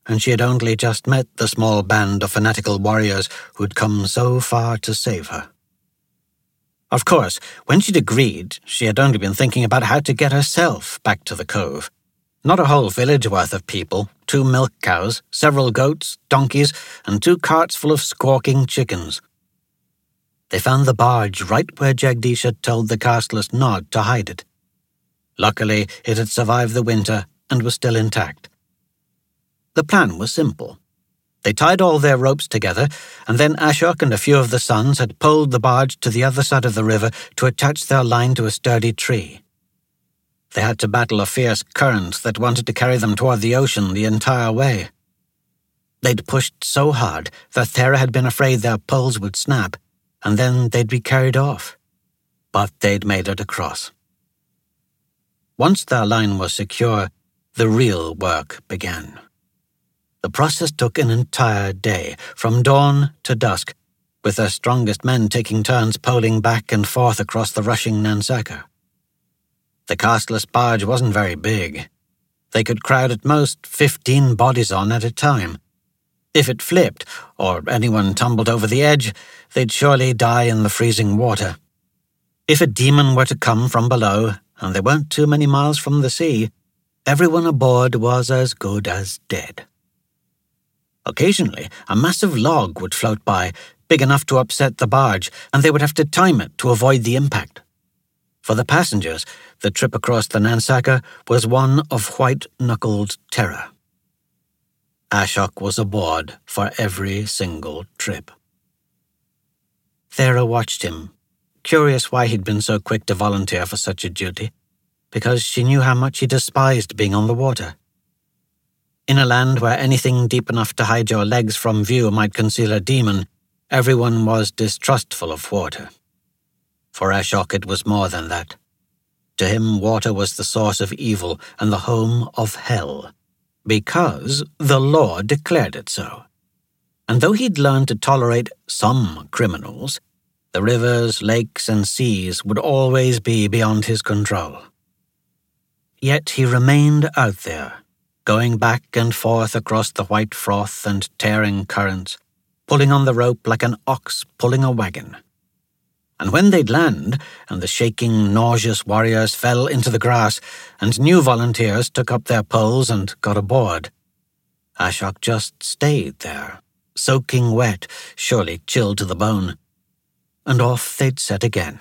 and she had only just met the small band of fanatical warriors who'd come so far to save her. Of course, when she'd agreed, she had only been thinking about how to get herself back to the cove. Not a whole village worth of people, 2 milk cows, several goats, donkeys, and 2 carts full of squawking chickens. They found the barge right where Jagdish had told the castless Nod to hide it. Luckily, it had survived the winter and was still intact. The plan was simple. They tied all their ropes together, and then Ashok and a few of the sons had poled the barge to the other side of the river to attach their line to a sturdy tree. They had to battle a fierce current that wanted to carry them toward the ocean the entire way. They'd pushed so hard that Thera had been afraid their poles would snap, and then they'd be carried off. But they'd made it across. Once their line was secure, the real work began. The process took an entire day, from dawn to dusk, with their strongest men taking turns poling back and forth across the rushing Nansaka. The castless barge wasn't very big. They could crowd at most 15 bodies on at a time. If it flipped, or anyone tumbled over the edge, they'd surely die in the freezing water. If a demon were to come from below, and they weren't too many miles from the sea, everyone aboard was as good as dead. Occasionally, a massive log would float by, big enough to upset the barge, and they would have to time it to avoid the impact. For the passengers, the trip across the Nansaka was one of white-knuckled terror. Ashok was aboard for every single trip. Thera watched him, curious why he'd been so quick to volunteer for such a duty, because she knew how much he despised being on the water. In a land where anything deep enough to hide your legs from view might conceal a demon, everyone was distrustful of water. For Ashok it was more than that. To him, water was the source of evil and the home of hell, because the law declared it so. And though he'd learned to tolerate some criminals, the rivers, lakes, and seas would always be beyond his control. Yet he remained out there, going back and forth across the white froth and tearing currents, pulling on the rope like an ox pulling a wagon. And when they'd land, and the shaking, nauseous warriors fell into the grass, and new volunteers took up their poles and got aboard, Ashok just stayed there, soaking wet, surely chilled to the bone. And off they'd set again.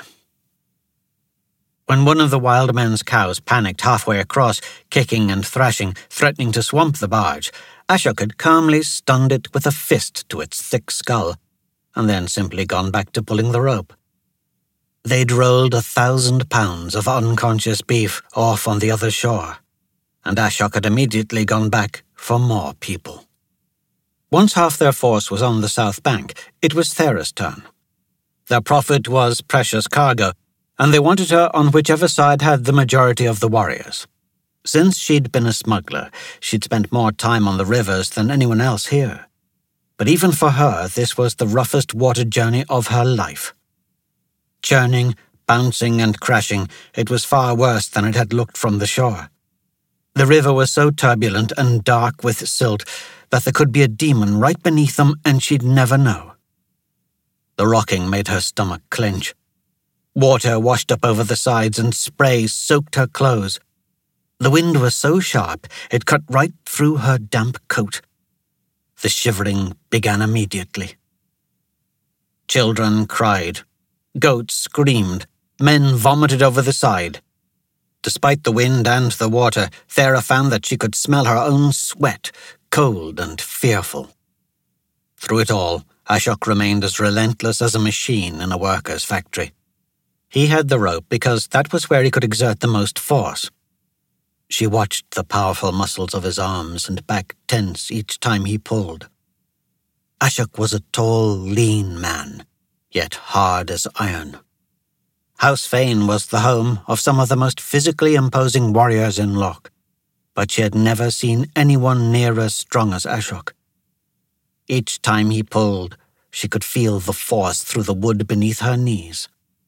When one of the wild men's cows panicked halfway across, kicking and thrashing, threatening to swamp the barge, Ashok had calmly stunned it with a fist to its thick skull, and then simply gone back to pulling the rope. They'd rolled 1,000 pounds of unconscious beef off on the other shore, and Ashok had immediately gone back for more people. Once half their force was on the south bank, it was Thera's turn. Their profit was precious cargo, and they wanted her on whichever side had the majority of the warriors. Since she'd been a smuggler, she'd spent more time on the rivers than anyone else here. But even for her, this was the roughest water journey of her life. Churning, bouncing, and crashing, it was far worse than it had looked from the shore. The river was so turbulent and dark with silt that there could be a demon right beneath them and she'd never know. The rocking made her stomach clench. Water washed up over the sides and spray soaked her clothes. The wind was so sharp it cut right through her damp coat. The shivering began immediately. Children cried. Goats screamed. Men vomited over the side. Despite the wind and the water, Thera found that she could smell her own sweat, cold and fearful. Through it all, Ashok remained as relentless as a machine in a worker's factory. He had the rope because that was where he could exert the most force. She watched the powerful muscles of his arms and back tense each time he pulled. Ashok was a tall, lean man, yet hard as iron. House Fane was the home of some of the most physically imposing warriors in Lok, but she had never seen anyone near as strong as Ashok. Each time he pulled, she could feel the force through the wood beneath her knees.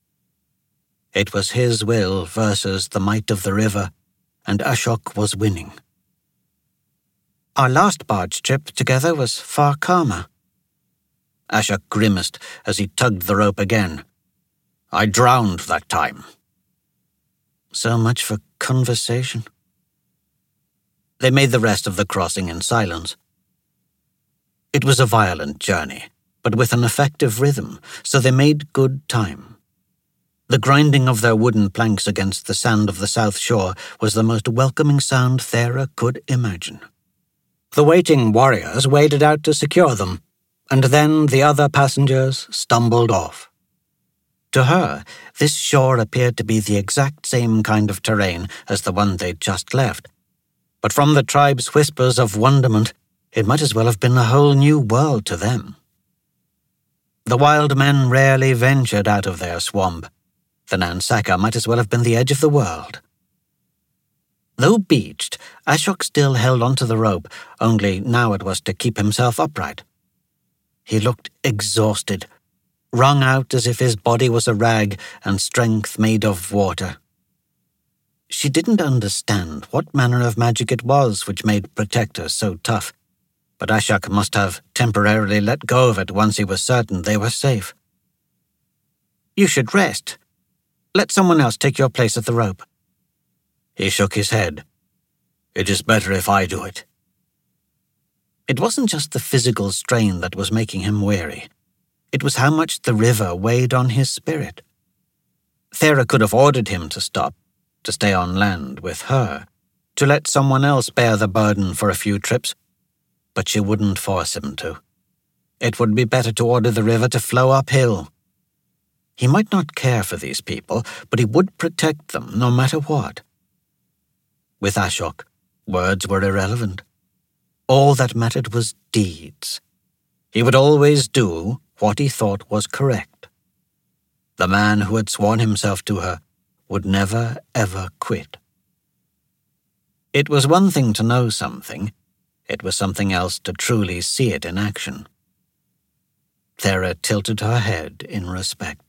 It was his will versus the might of the river, and Ashok was winning. Our last barge trip together was far calmer. Ashok grimaced as he tugged the rope again. I drowned that time. So much for conversation. They made the rest of the crossing in silence. It was a violent journey, but with an effective rhythm, so they made good time. The grinding of their wooden planks against the sand of the south shore was the most welcoming sound Thera could imagine. The waiting warriors waded out to secure them, and then the other passengers stumbled off. To her, this shore appeared to be the exact same kind of terrain as the one they'd just left, but from the tribe's whispers of wonderment, it might as well have been a whole new world to them. The wild men rarely ventured out of their swamp. The Nansaka might as well have been the edge of the world. Though beached, Ashok still held onto the rope, only now it was to keep himself upright. He looked exhausted, wrung out as if his body was a rag and strength made of water. She didn't understand what manner of magic it was which made protectors so tough, but Ashok must have temporarily let go of it once he was certain they were safe. You should rest. Let someone else take your place at the rope. He shook his head. It is better if I do it. It wasn't just the physical strain that was making him weary. It was how much the river weighed on his spirit. Thera could have ordered him to stop, to stay on land with her, to let someone else bear the burden for a few trips, but she wouldn't force him to. It would be better to order the river to flow uphill. He might not care for these people, but he would protect them no matter what. With Ashok, words were irrelevant. All that mattered was deeds. He would always do what he thought was correct. The man who had sworn himself to her would never, ever quit. It was one thing to know something. It was something else to truly see it in action. Thera tilted her head in respect.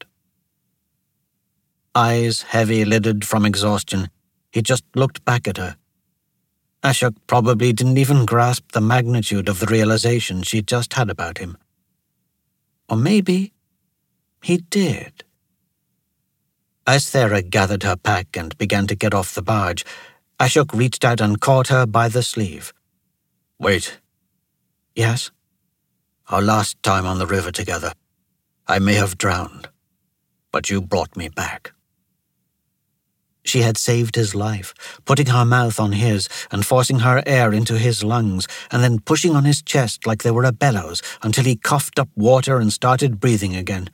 Eyes heavy-lidded from exhaustion, he just looked back at her. Ashok probably didn't even grasp the magnitude of the realization she'd just had about him. Or maybe he did. As Thera gathered her pack and began to get off the barge, Ashok reached out and caught her by the sleeve. Wait. Yes? Our last time on the river together, I may have drowned, but you brought me back. She had saved his life, putting her mouth on his and forcing her air into his lungs, and then pushing on his chest like they were a bellows until he coughed up water and started breathing again.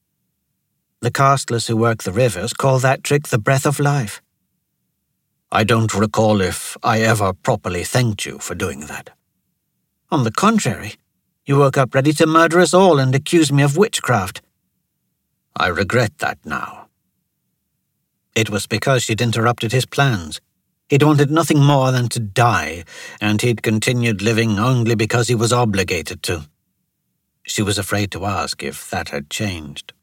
The casteless who work the rivers call that trick the breath of life. I don't recall if I ever properly thanked you for doing that. On the contrary, you woke up ready to murder us all and accuse me of witchcraft. I regret that now. It was because she'd interrupted his plans. He'd wanted nothing more than to die, and he'd continued living only because he was obligated to. She was afraid to ask if that had changed.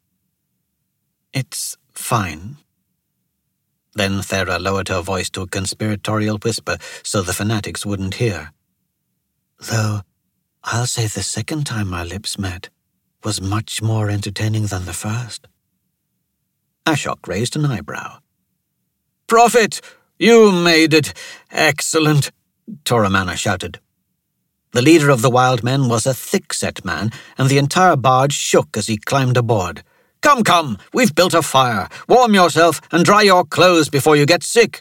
It's fine. Then Thera lowered her voice to a conspiratorial whisper so the fanatics wouldn't hear. Though, I'll say the second time our lips met was much more entertaining than the first. Ashok raised an eyebrow. Prophet, you made it! Excellent! Toramana shouted. The leader of the wild men was a thick-set man, and the entire barge shook as he climbed aboard. Come, come, we've built a fire. Warm yourself and dry your clothes before you get sick.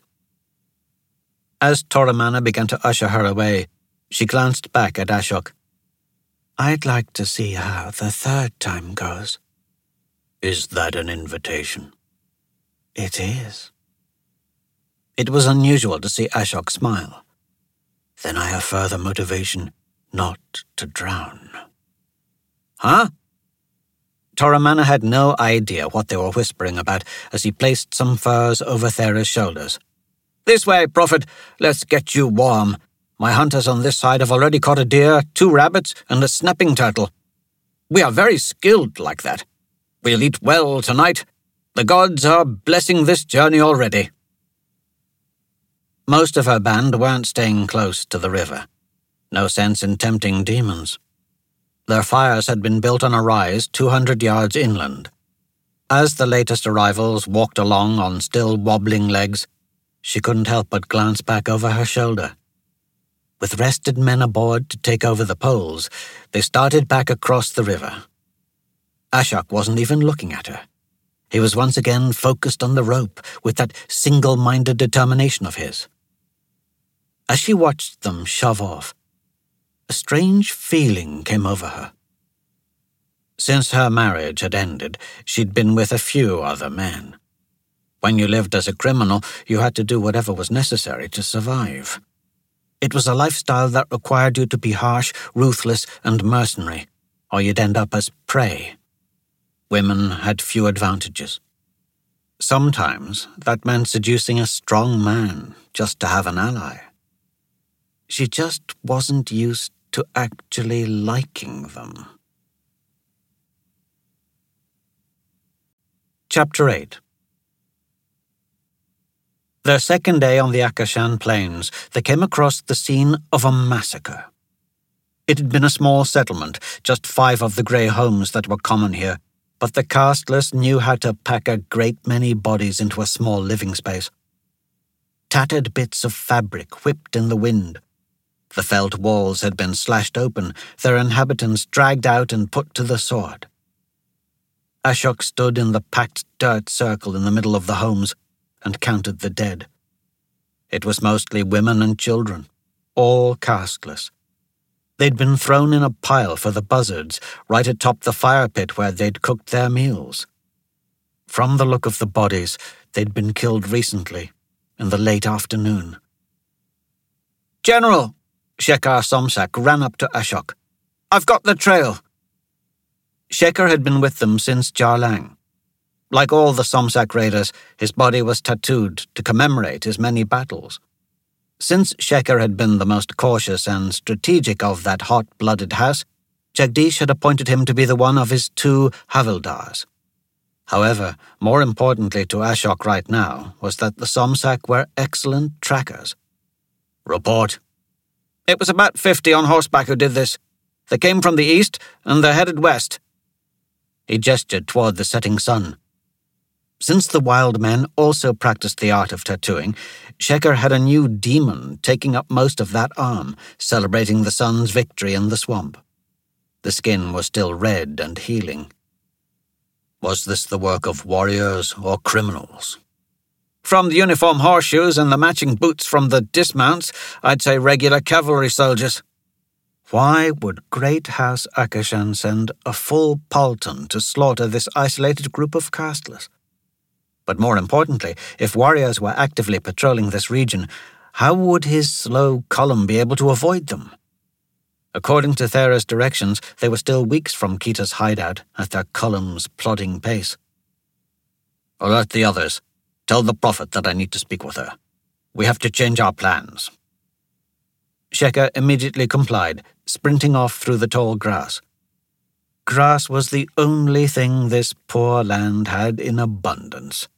As Toramana began to usher her away, she glanced back at Ashok. I'd like to see how the third time goes. Is that an invitation? It is. It was unusual to see Ashok smile. Then I have further motivation not to drown. Huh? Toramana had no idea what they were whispering about as he placed some furs over Thera's shoulders. This way, Prophet. Let's get you warm. My hunters on this side have already caught a deer, 2 rabbits, and a snapping turtle. We are very skilled like that. We'll eat well tonight. The gods are blessing this journey already. Most of her band weren't staying close to the river. No sense in tempting demons. Their fires had been built on a rise 200 yards inland. As the latest arrivals walked along on still wobbling legs, she couldn't help but glance back over her shoulder. With rested men aboard to take over the poles, they started back across the river. Ashok wasn't even looking at her. He was once again focused on the rope with that single-minded determination of his. As she watched them shove off, a strange feeling came over her. Since her marriage had ended, she'd been with a few other men. When you lived as a criminal, you had to do whatever was necessary to survive. It was a lifestyle that required you to be harsh, ruthless, and mercenary, or you'd end up as prey. Women had few advantages. Sometimes that meant seducing a strong man just to have an ally. She just wasn't used to actually liking them. Chapter 8. Their second day on the Akashan plains, they came across the scene of a massacre. It had been a small settlement, just 5 of the grey homes that were common here, but the casteless knew how to pack a great many bodies into a small living space. Tattered bits of fabric whipped in the wind. The felt walls had been slashed open, their inhabitants dragged out and put to the sword. Ashok stood in the packed dirt circle in the middle of the homes and counted the dead. It was mostly women and children, all casteless. They'd been thrown in a pile for the buzzards, right atop the fire pit where they'd cooked their meals. From the look of the bodies, they'd been killed recently, in the late afternoon. "General!" Shekhar Somsak ran up to Ashok. "I've got the trail." Shekhar had been with them since Jarlang. Like all the Somsak raiders, his body was tattooed to commemorate his many battles. Since Shekhar had been the most cautious and strategic of that hot-blooded house, Jagdish had appointed him to be the one of his 2 havildars. However, more importantly to Ashok right now was that the Somsak were excellent trackers. "Report." "It was about 50 on horseback who did this. They came from the east, and they're headed west." He gestured toward the setting sun. Since the wild men also practiced the art of tattooing, Shekhar had a new demon taking up most of that arm, celebrating the sun's victory in the swamp. The skin was still red and healing. Was this the work of warriors or criminals? "From the uniform horseshoes and the matching boots from the dismounts, I'd say regular cavalry soldiers." Why would Great House Akashan send a full Palton to slaughter this isolated group of casteless? But more importantly, if warriors were actively patrolling this region, how would his slow column be able to avoid them? According to Thera's directions, they were still weeks from Kita's hideout at their column's plodding pace. "Alert the others. Tell the Prophet that I need to speak with her. We have to change our plans." Shekhar immediately complied, sprinting off through the tall grass. Grass was the only thing this poor land had in abundance.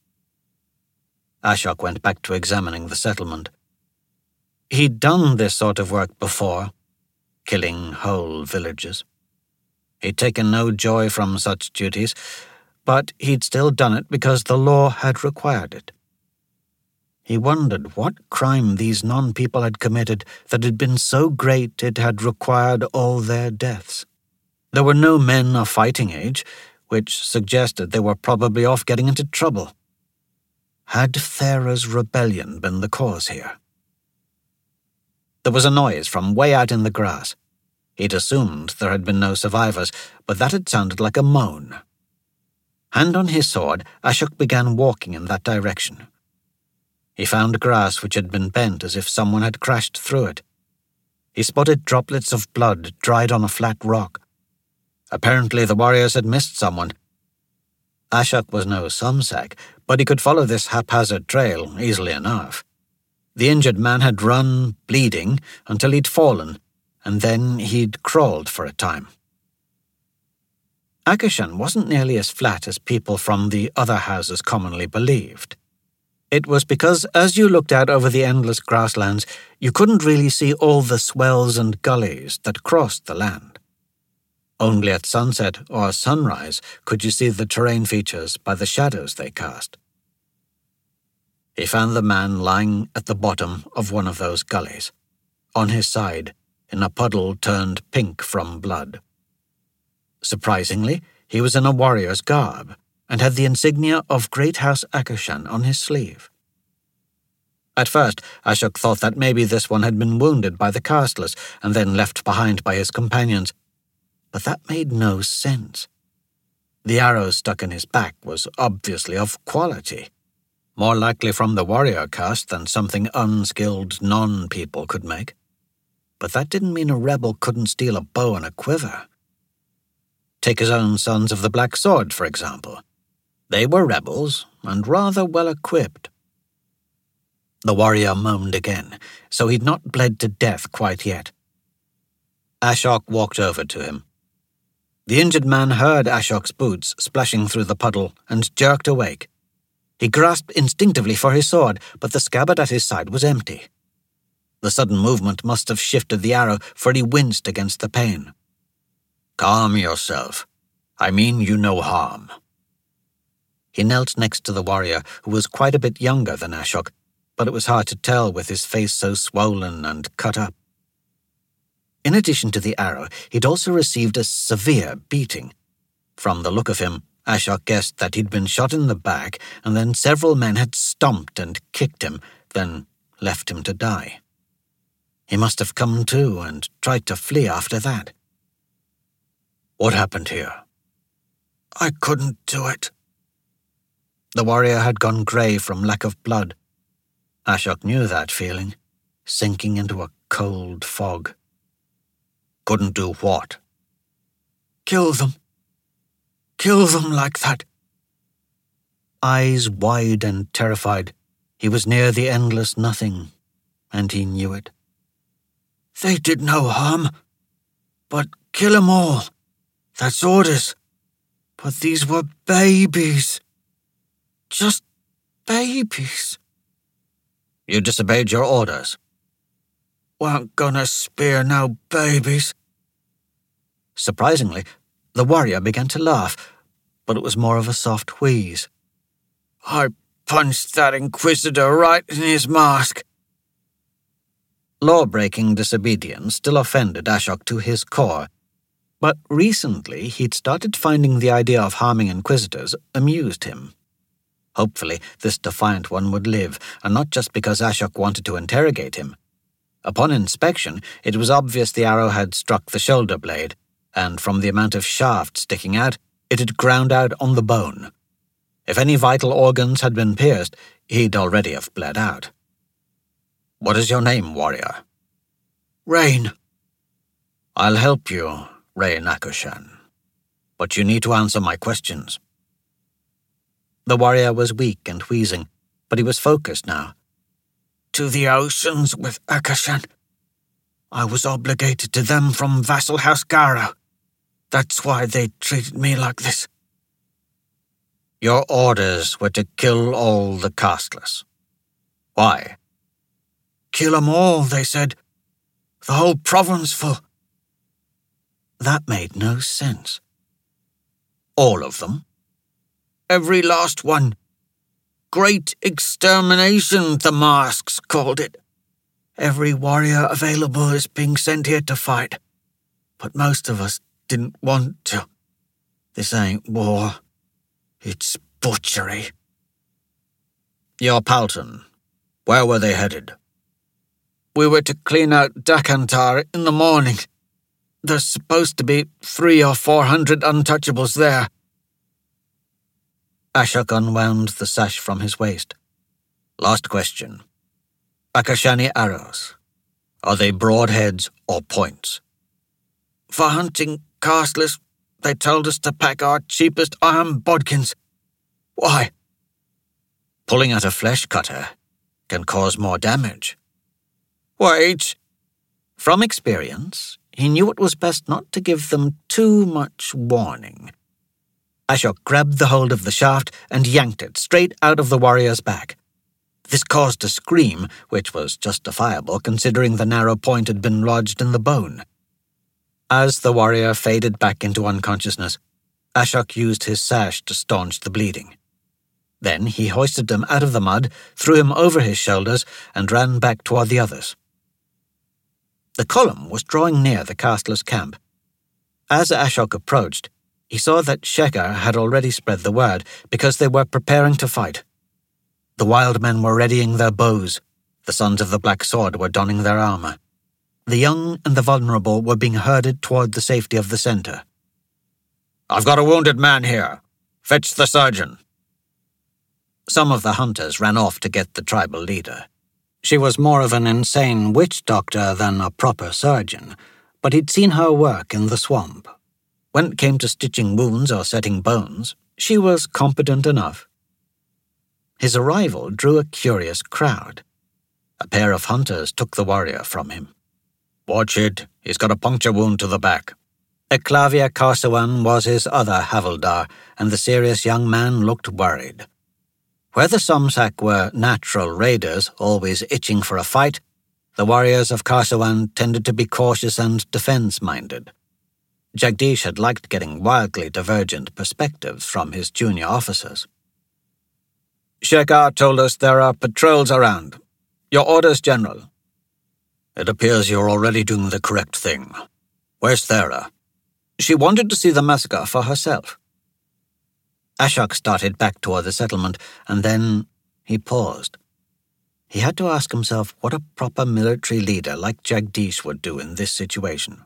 Ashok went back to examining the settlement. He'd done this sort of work before, killing whole villages. He'd taken no joy from such duties, but he'd still done it because the law had required it. He wondered what crime these non-people had committed that had been so great it had required all their deaths. There were no men of fighting age, which suggested they were probably off getting into trouble. Had Thera's rebellion been the cause here? There was a noise from way out in the grass. He'd assumed there had been no survivors, but that had sounded like a moan. Hand on his sword, Ashok began walking in that direction. He found grass which had been bent as if someone had crashed through it. He spotted droplets of blood dried on a flat rock. Apparently the warriors had missed someone. Ashok was no Somsak, but he could follow this haphazard trail easily enough. The injured man had run, bleeding, until he'd fallen, and then he'd crawled for a time. Akashan wasn't nearly as flat as people from the other houses commonly believed. It was because as you looked out over the endless grasslands, you couldn't really see all the swells and gullies that crossed the land. Only at sunset or sunrise could you see the terrain features by the shadows they cast. He found the man lying at the bottom of one of those gullies, on his side, in a puddle turned pink from blood. Surprisingly, he was in a warrior's garb, and had the insignia of Great House Akashan on his sleeve. At first, Ashok thought that maybe this one had been wounded by the castless and then left behind by his companions, but that made no sense. The arrow stuck in his back was obviously of quality, more likely from the warrior caste than something unskilled non-people could make. But that didn't mean a rebel couldn't steal a bow and a quiver. Take his own Sons of the Black Sword, for example. They were rebels, and rather well equipped. The warrior moaned again, so he'd not bled to death quite yet. Ashok walked over to him. The injured man heard Ashok's boots splashing through the puddle and jerked awake. He grasped instinctively for his sword, but the scabbard at his side was empty. The sudden movement must have shifted the arrow, for he winced against the pain. "Calm yourself. I mean you no harm." He knelt next to the warrior, who was quite a bit younger than Ashok, but it was hard to tell with his face so swollen and cut up. In addition to the arrow, he'd also received a severe beating. From the look of him, Ashok guessed that he'd been shot in the back, and then several men had stomped and kicked him, then left him to die. He must have come to and tried to flee after that. "What happened here?" "I couldn't do it." The warrior had gone grey from lack of blood. Ashok knew that feeling, sinking into a cold fog. "Couldn't do what?" "Kill them. Kill them like that." Eyes wide and terrified, he was near the endless nothing, and he knew it. "They did no harm, but kill 'em all. That's orders. But these were babies. Just babies." "You disobeyed your orders." "Weren't gonna spear no babies." Surprisingly, the warrior began to laugh, but it was more of a soft wheeze. "I punched that inquisitor right in his mask." Law-breaking disobedience still offended Ashok to his core, but recently he'd started finding the idea of harming inquisitors amused him. Hopefully, this defiant one would live, and not just because Ashok wanted to interrogate him. Upon inspection, it was obvious the arrow had struck the shoulder blade, and from the amount of shaft sticking out, it had ground out on the bone. If any vital organs had been pierced, he'd already have bled out. "What is your name, warrior?" "Rain." "I'll help you, Rain Akashan, but you need to answer my questions." The warrior was weak and wheezing, but he was focused now. "To the oceans with Akashan. I was obligated to them from Vassal House Garo. That's why they treated me like this." "Your orders were to kill all the castless. Why?" "Kill 'em all," they said. "The whole province full." That made no sense. "All of them?" "Every last one. Great extermination, the masks called it. Every warrior available is being sent here to fight. But most of us didn't want to. This ain't war. It's butchery." "Your Palton, where were they headed?" "We were to clean out Dakantar in the morning. There's supposed to be 300 or 400 untouchables there." Ashok unwound the sash from his waist. "Last question. Akashani arrows. Are they broadheads or points?" "For hunting castless, they told us to pack our cheapest iron bodkins." "Why?" "Pulling out a flesh cutter can cause more damage." "Wait." From experience, he knew it was best not to give them too much warning. Ashok grabbed the hold of the shaft and yanked it straight out of the warrior's back. This caused a scream, which was justifiable considering the narrow point had been lodged in the bone. As the warrior faded back into unconsciousness, Ashok used his sash to staunch the bleeding. Then he hoisted him out of the mud, threw him over his shoulders, and ran back toward the others. The column was drawing near the casteless camp. As Ashok approached, he saw that Shekhar had already spread the word because they were preparing to fight. The wild men were readying their bows. The sons of the Black Sword were donning their armor. The young and the vulnerable were being herded toward the safety of the center. "I've got a wounded man here. Fetch the surgeon." Some of the hunters ran off to get the tribal leader. She was more of an insane witch doctor than a proper surgeon, but he'd seen her work in the swamp. When it came to stitching wounds or setting bones, she was competent enough. His arrival drew a curious crowd. A pair of hunters took the warrior from him. "Watch it, he's got a puncture wound to the back." Eclavia Karsawan was his other havildar, and the serious young man looked worried. Where the Somsak were natural raiders, always itching for a fight, the warriors of Karsawan tended to be cautious and defense-minded. Jagdish had liked getting wildly divergent perspectives from his junior officers. "Shekhar told us there are patrols around. Your orders, General." "It appears you're already doing the correct thing. Where's Thera?" "She wanted to see the massacre for herself." Ashok started back toward the settlement, and then he paused. He had to ask himself what a proper military leader like Jagdish would do in this situation.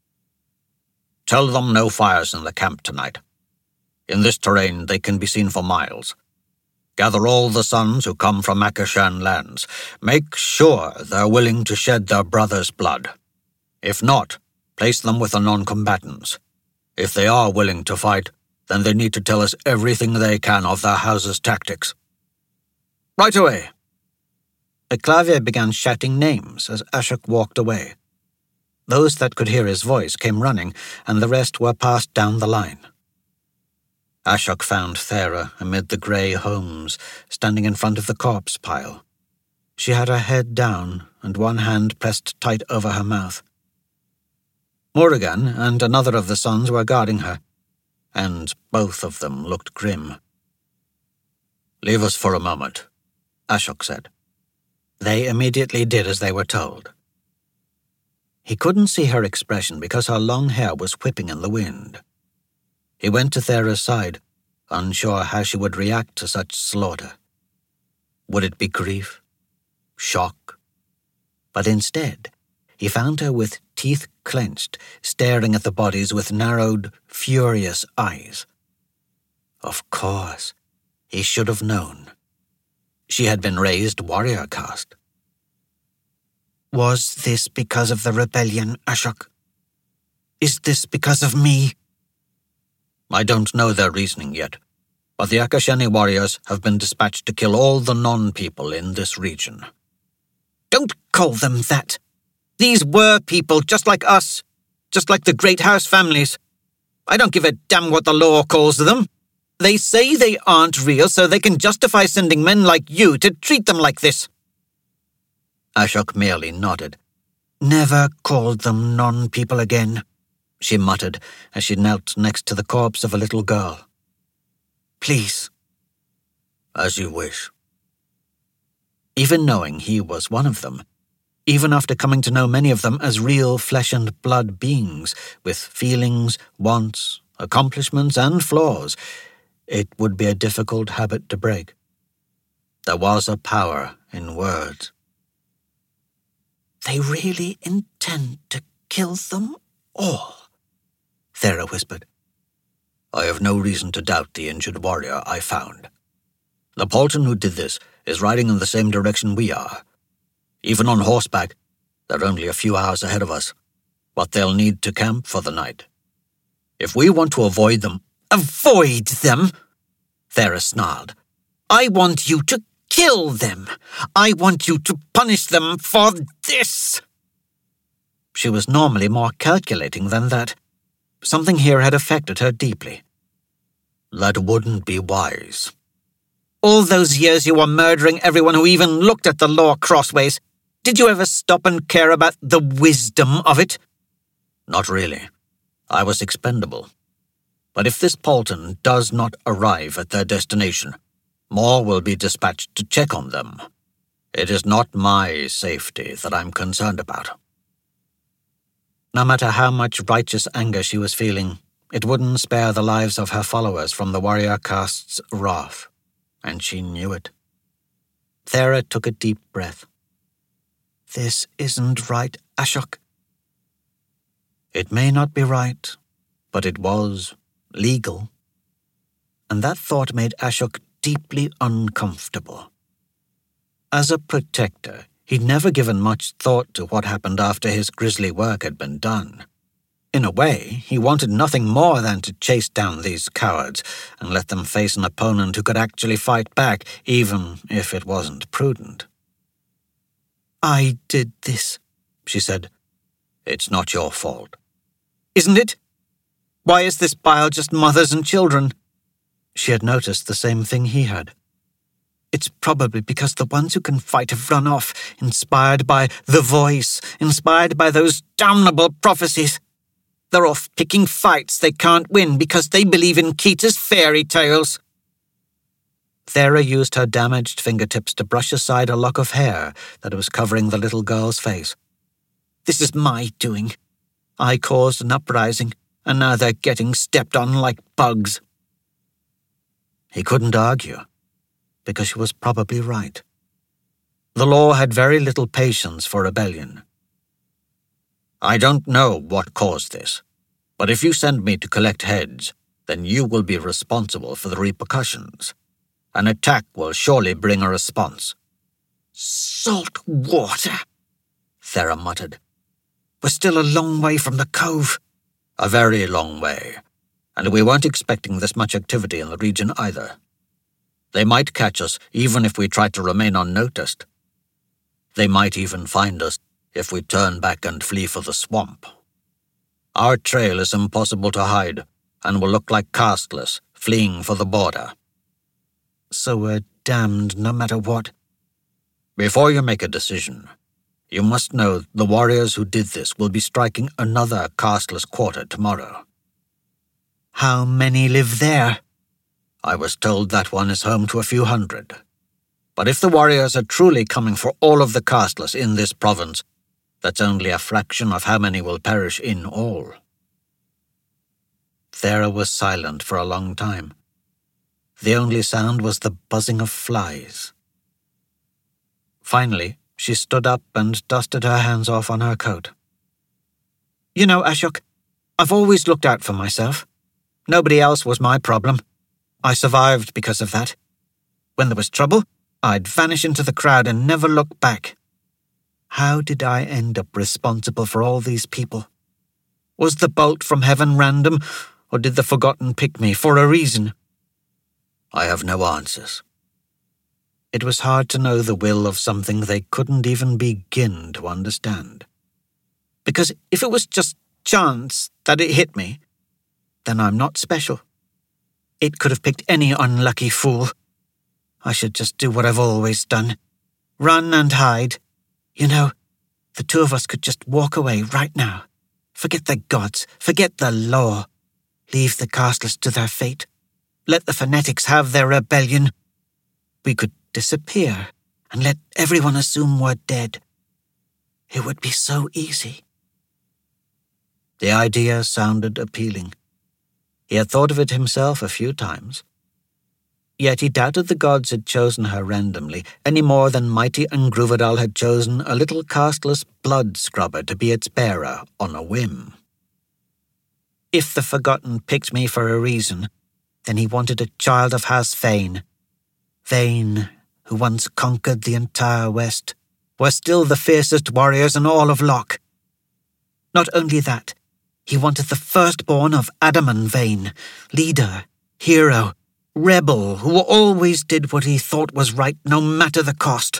"Tell them no fires in the camp tonight. In this terrain, they can be seen for miles. Gather all the sons who come from Akashan lands. Make sure they're willing to shed their brother's blood. If not, place them with the non-combatants. If they are willing to fight, then they need to tell us everything they can of their house's tactics." "Right away." Eclavia began shouting names as Ashok walked away. Those that could hear his voice came running, and the rest were passed down the line. Ashok found Thera amid the grey homes, standing in front of the corpse pile. She had her head down and one hand pressed tight over her mouth. Murugan and another of the sons were guarding her, and both of them looked grim. "Leave us for a moment," Ashok said. They immediately did as they were told. He couldn't see her expression because her long hair was whipping in the wind. He went to Thera's side, unsure how she would react to such slaughter. Would it be grief? Shock? But instead, he found her with teeth clenched, staring at the bodies with narrowed, furious eyes. Of course, he should have known. She had been raised warrior caste. "Was this because of the rebellion, Ashok? Is this because of me?" "I don't know their reasoning yet, but the Akashani warriors have been dispatched to kill all the non-people in this region." "Don't call them that. These were people just like us, just like the Great House families. I don't give a damn what the law calls them. They say they aren't real so they can justify sending men like you to treat them like this." Ashok merely nodded. "Never called them non-people again," she muttered as she knelt next to the corpse of a little girl. "Please." "As you wish." Even knowing he was one of them, even after coming to know many of them as real flesh and blood beings with feelings, wants, accomplishments, and flaws, it would be a difficult habit to break. There was a power in words. "They really intend to kill them all," Thera whispered. "I have no reason to doubt the injured warrior I found. The Paulton who did this is riding in the same direction we are. Even on horseback, they're only a few hours ahead of us, but they'll need to camp for the night. If we want to avoid them—" "Avoid them?" Thera snarled. "I want you to kill them. I want you to punish them for this." She was normally more calculating than that. Something here had affected her deeply. "That wouldn't be wise. All those years you were murdering everyone who even looked at the law crossways. Did you ever stop and care about the wisdom of it? Not really. I was expendable. But if this Paulton does not arrive at their destination, more will be dispatched to check on them. It is not my safety that I'm concerned about. No matter how much righteous anger she was feeling, it wouldn't spare the lives of her followers from the warrior caste's wrath, and she knew it. Thera took a deep breath. This isn't right, Ashok. It may not be right, but it was legal. And that thought made Ashok deeply uncomfortable. As a protector, he'd never given much thought to what happened after his grisly work had been done. In a way, he wanted nothing more than to chase down these cowards and let them face an opponent who could actually fight back, even if it wasn't prudent. I did this, she said. It's not your fault. Isn't it? Why is this pile just mothers and children? She had noticed the same thing he had. It's probably because the ones who can fight have run off, inspired by the voice, inspired by those damnable prophecies. They're off picking fights they can't win because they believe in Kita's fairy tales. Thera used her damaged fingertips to brush aside a lock of hair that was covering the little girl's face. This is my doing. I caused an uprising, and now they're getting stepped on like bugs. He couldn't argue, because she was probably right. The law had very little patience for rebellion. I don't know what caused this, but if you send me to collect heads, then you will be responsible for the repercussions. An attack will surely bring a response. Salt water, Thera muttered. We're still a long way from the cove. A very long way, and we weren't expecting this much activity in the region either. They might catch us even if we tried to remain unnoticed. They might even find us if we turn back and flee for the swamp. Our trail is impossible to hide, and will look like casteless, fleeing for the border. So we're damned no matter what. Before you make a decision, you must know the warriors who did this will be striking another casteless quarter tomorrow. How many live there? I was told that one is home to a few hundred. But if the warriors are truly coming for all of the casteless in this province, that's only a fraction of how many will perish in all. Thera was silent for a long time. The only sound was the buzzing of flies. Finally, she stood up and dusted her hands off on her coat. You know, Ashok, I've always looked out for myself. Nobody else was my problem. I survived because of that. When there was trouble, I'd vanish into the crowd and never look back. How did I end up responsible for all these people? Was the bolt from heaven random, or did the Forgotten pick me for a reason? I have no answers. It was hard to know the will of something they couldn't even begin to understand. Because if it was just chance that it hit me, then I'm not special. It could have picked any unlucky fool. I should just do what I've always done. Run and hide. You know, the two of us could just walk away right now. Forget the gods, forget the law. Leave the casteless to their fate. Let the fanatics have their rebellion. We could disappear and let everyone assume we're dead. It would be so easy. The idea sounded appealing. He had thought of it himself a few times. Yet he doubted the gods had chosen her randomly, any more than mighty Angruvadal had chosen a little casteless blood scrubber to be its bearer on a whim. If the Forgotten picked me for a reason, then he wanted a child of House Vane. Vane, who once conquered the entire West, were still the fiercest warriors in all of Locke. Not only that, he wanted the firstborn of Adaman Vane, leader, hero, rebel who always did what he thought was right no matter the cost.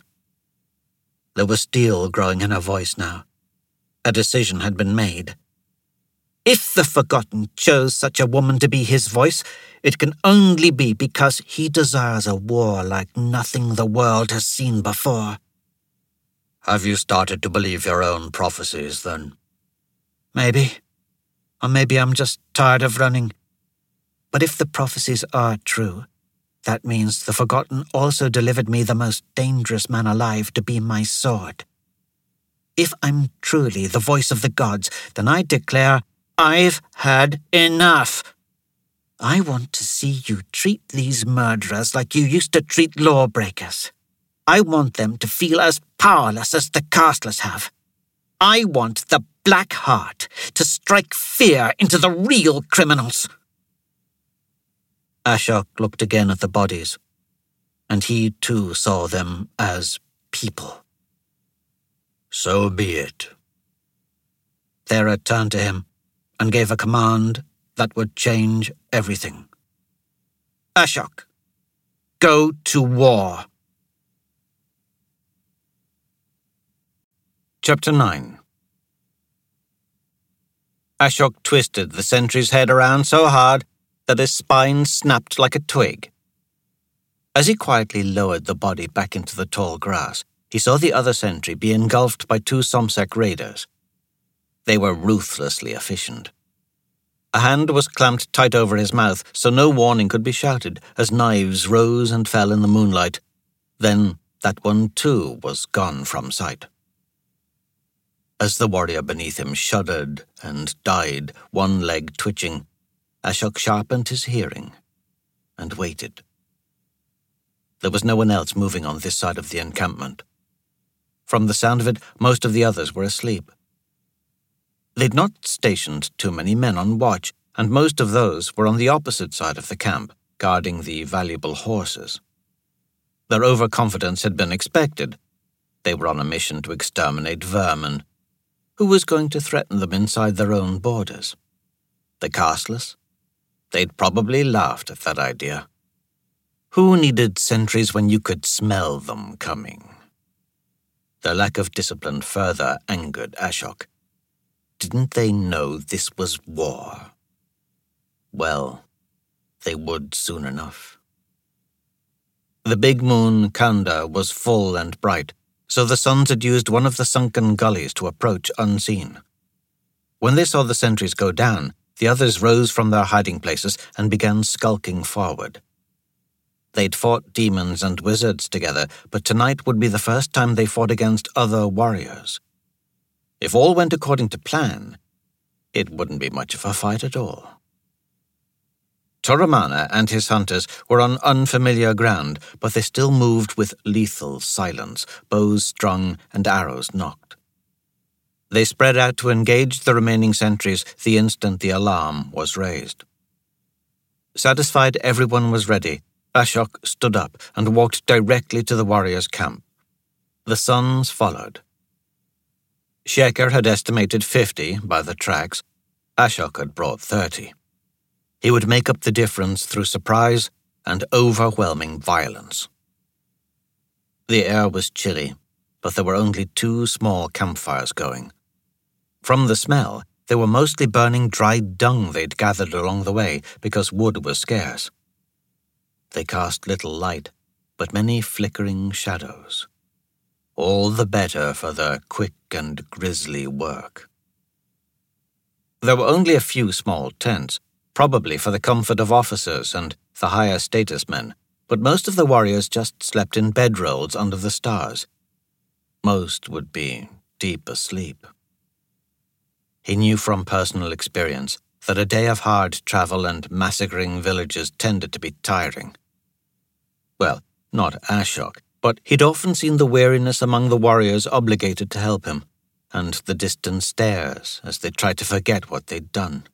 There was steel growing in her voice now. A decision had been made. If the Forgotten chose such a woman to be his voice, it can only be because he desires a war like nothing the world has seen before. Have you started to believe your own prophecies, then? Maybe. Or maybe I'm just tired of running. But if the prophecies are true, that means the Forgotten also delivered me the most dangerous man alive to be my sword. If I'm truly the voice of the gods, then I declare I've had enough. I want to see you treat these murderers like you used to treat lawbreakers. I want them to feel as powerless as the castless have. I want the Black Heart to strike fear into the real criminals. Ashok looked again at the bodies, and he too saw them as people. So be it. Thera turned to him and gave a command that would change everything. Ashok, go to war. Chapter 9. Ashok twisted the sentry's head around so hard that his spine snapped like a twig. As he quietly lowered the body back into the tall grass, he saw the other sentry be engulfed by 2 Somsek raiders. They were ruthlessly efficient. A hand was clamped tight over his mouth, so no warning could be shouted as knives rose and fell in the moonlight. Then that one too was gone from sight. As the warrior beneath him shuddered and died, one leg twitching, Ashok sharpened his hearing and waited. There was no one else moving on this side of the encampment. From the sound of it, most of the others were asleep. They'd not stationed too many men on watch, and most of those were on the opposite side of the camp, guarding the valuable horses. Their overconfidence had been expected. They were on a mission to exterminate vermin. Who was going to threaten them inside their own borders? The castless? They'd probably laughed at that idea. Who needed sentries when you could smell them coming? Their lack of discipline further angered Ashok. Didn't they know this was war? Well, they would soon enough. The big moon, Kanda, was full and bright, so the sons had used one of the sunken gullies to approach unseen. When they saw the sentries go down, the others rose from their hiding places and began skulking forward. They'd fought demons and wizards together, but tonight would be the first time they fought against other warriors. If all went according to plan, it wouldn't be much of a fight at all. Toramana and his hunters were on unfamiliar ground, but they still moved with lethal silence, bows strung and arrows nocked. They spread out to engage the remaining sentries the instant the alarm was raised. Satisfied everyone was ready, Ashok stood up and walked directly to the warriors' camp. The sons followed. Shekhar had estimated 50 by the tracks. Ashok had brought 30. He would make up the difference through surprise and overwhelming violence. The air was chilly, but there were only 2 small campfires going. From the smell, they were mostly burning dried dung they'd gathered along the way because wood was scarce. They cast little light, but many flickering shadows. All the better for their quick and grisly work. There were only a few small tents, probably for the comfort of officers and the higher status men, but most of the warriors just slept in bedrolls under the stars. Most would be deep asleep. He knew from personal experience that a day of hard travel and massacring villages tended to be tiring. Well, not Ashok, but he'd often seen the weariness among the warriors obligated to help him, and the distant stares as they tried to forget what they'd done.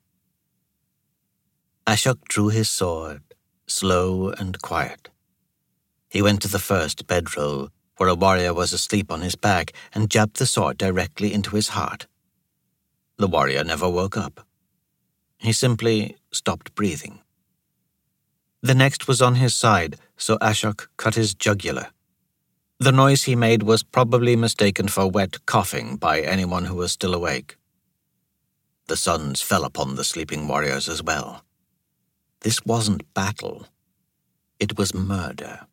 Ashok drew his sword, slow and quiet. He went to the first bedroll, where a warrior was asleep on his back, and jabbed the sword directly into his heart. The warrior never woke up. He simply stopped breathing. The next was on his side, so Ashok cut his jugular. The noise he made was probably mistaken for wet coughing by anyone who was still awake. The suns fell upon the sleeping warriors as well. This wasn't battle. It was murder.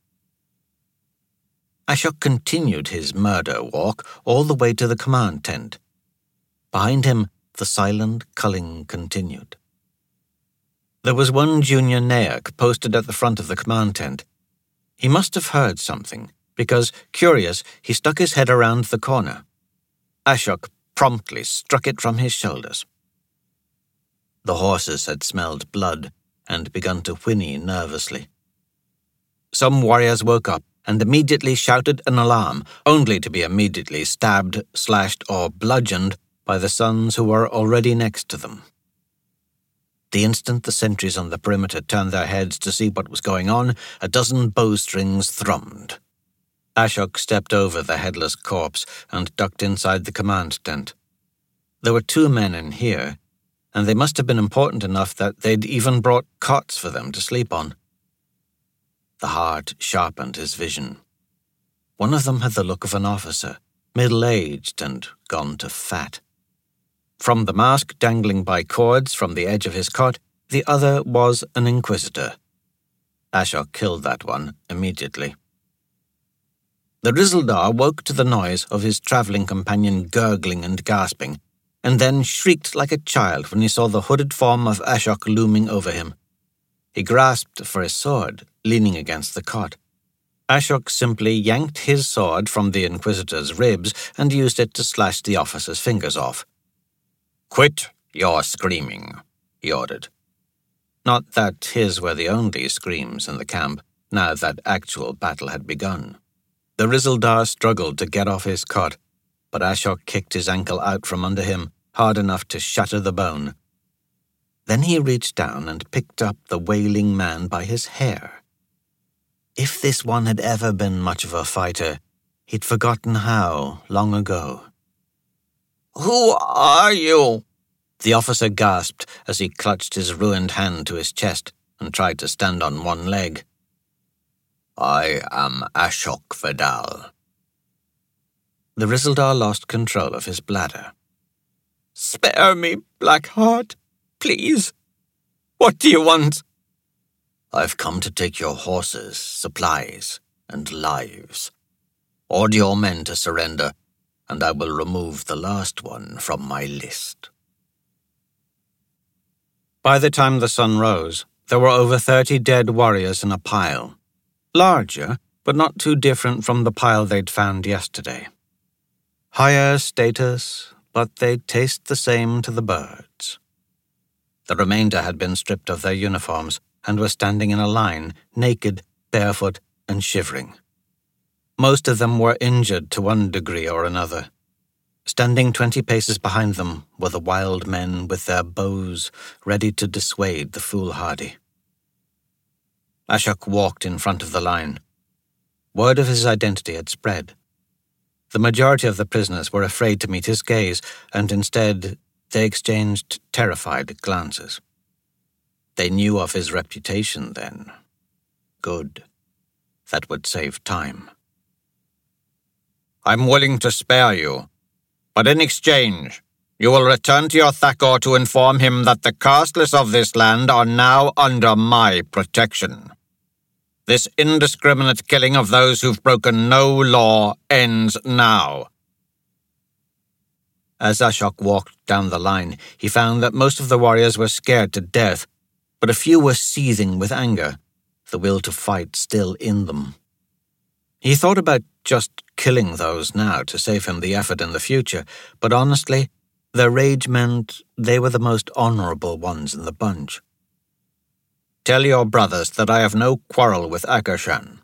Ashok continued his murder walk all the way to the command tent. Behind him, the silent culling continued. There was one junior Nayak posted at the front of the command tent. He must have heard something, because, curious, he stuck his head around the corner. Ashok promptly struck it from his shoulders. The horses had smelled blood and begun to whinny nervously. Some warriors woke up and immediately shouted an alarm, only to be immediately stabbed, slashed, or bludgeoned by the sons who were already next to them. The instant the sentries on the perimeter turned their heads to see what was going on, a dozen bowstrings thrummed. Ashok stepped over the headless corpse and ducked inside the command tent. There were 2 men in here, and they must have been important enough that they'd even brought cots for them to sleep on. The heart sharpened his vision. One of them had the look of an officer, middle-aged and gone to fat. From the mask dangling by cords from the edge of his cot, the other was an inquisitor. Ashok killed that one immediately. The Rizaldar woke to the noise of his travelling companion gurgling and gasping, and then shrieked like a child when he saw the hooded form of Ashok looming over him. He grasped for his sword, leaning against the cot. Ashok simply yanked his sword from the inquisitor's ribs and used it to slash the officer's fingers off. "Quit your screaming," he ordered. Not that his were the only screams in the camp, now that actual battle had begun. The Rizaldar struggled to get off his cot, but Ashok kicked his ankle out from under him, hard enough to shatter the bone. Then he reached down and picked up the wailing man by his hair. If this one had ever been much of a fighter, he'd forgotten how long ago. "Who are you?" the officer gasped as he clutched his ruined hand to his chest and tried to stand on one leg. "I am Ashok Vidal." The Rizaldar lost control of his bladder. "Spare me, Blackheart, please. What do you want?" "I've come to take your horses, supplies, and lives. Order your men to surrender, and I will remove the last one from my list." By the time the sun rose, there were over 30 dead warriors in a pile. Larger, but not too different from the pile they'd found yesterday. Higher status, but they'd taste the same to the birds. The remainder had been stripped of their uniforms and were standing in a line, naked, barefoot, and shivering. Most of them were injured to one degree or another. Standing 20 paces behind them were the wild men with their bows ready to dissuade the foolhardy. Ashok walked in front of the line. Word of his identity had spread. The majority of the prisoners were afraid to meet his gaze, and instead they exchanged terrified glances. They knew of his reputation then. Good. That would save time. "I'm willing to spare you, but in exchange, you will return to your Thakur to inform him that the casteless of this land are now under my protection. This indiscriminate killing of those who've broken no law ends now." As Ashok walked down the line, he found that most of the warriors were scared to death, but a few were seething with anger, the will to fight still in them. He thought about just killing those now to save him the effort in the future, but honestly, their rage meant they were the most honorable ones in the bunch. "Tell your brothers that I have no quarrel with Akarshan.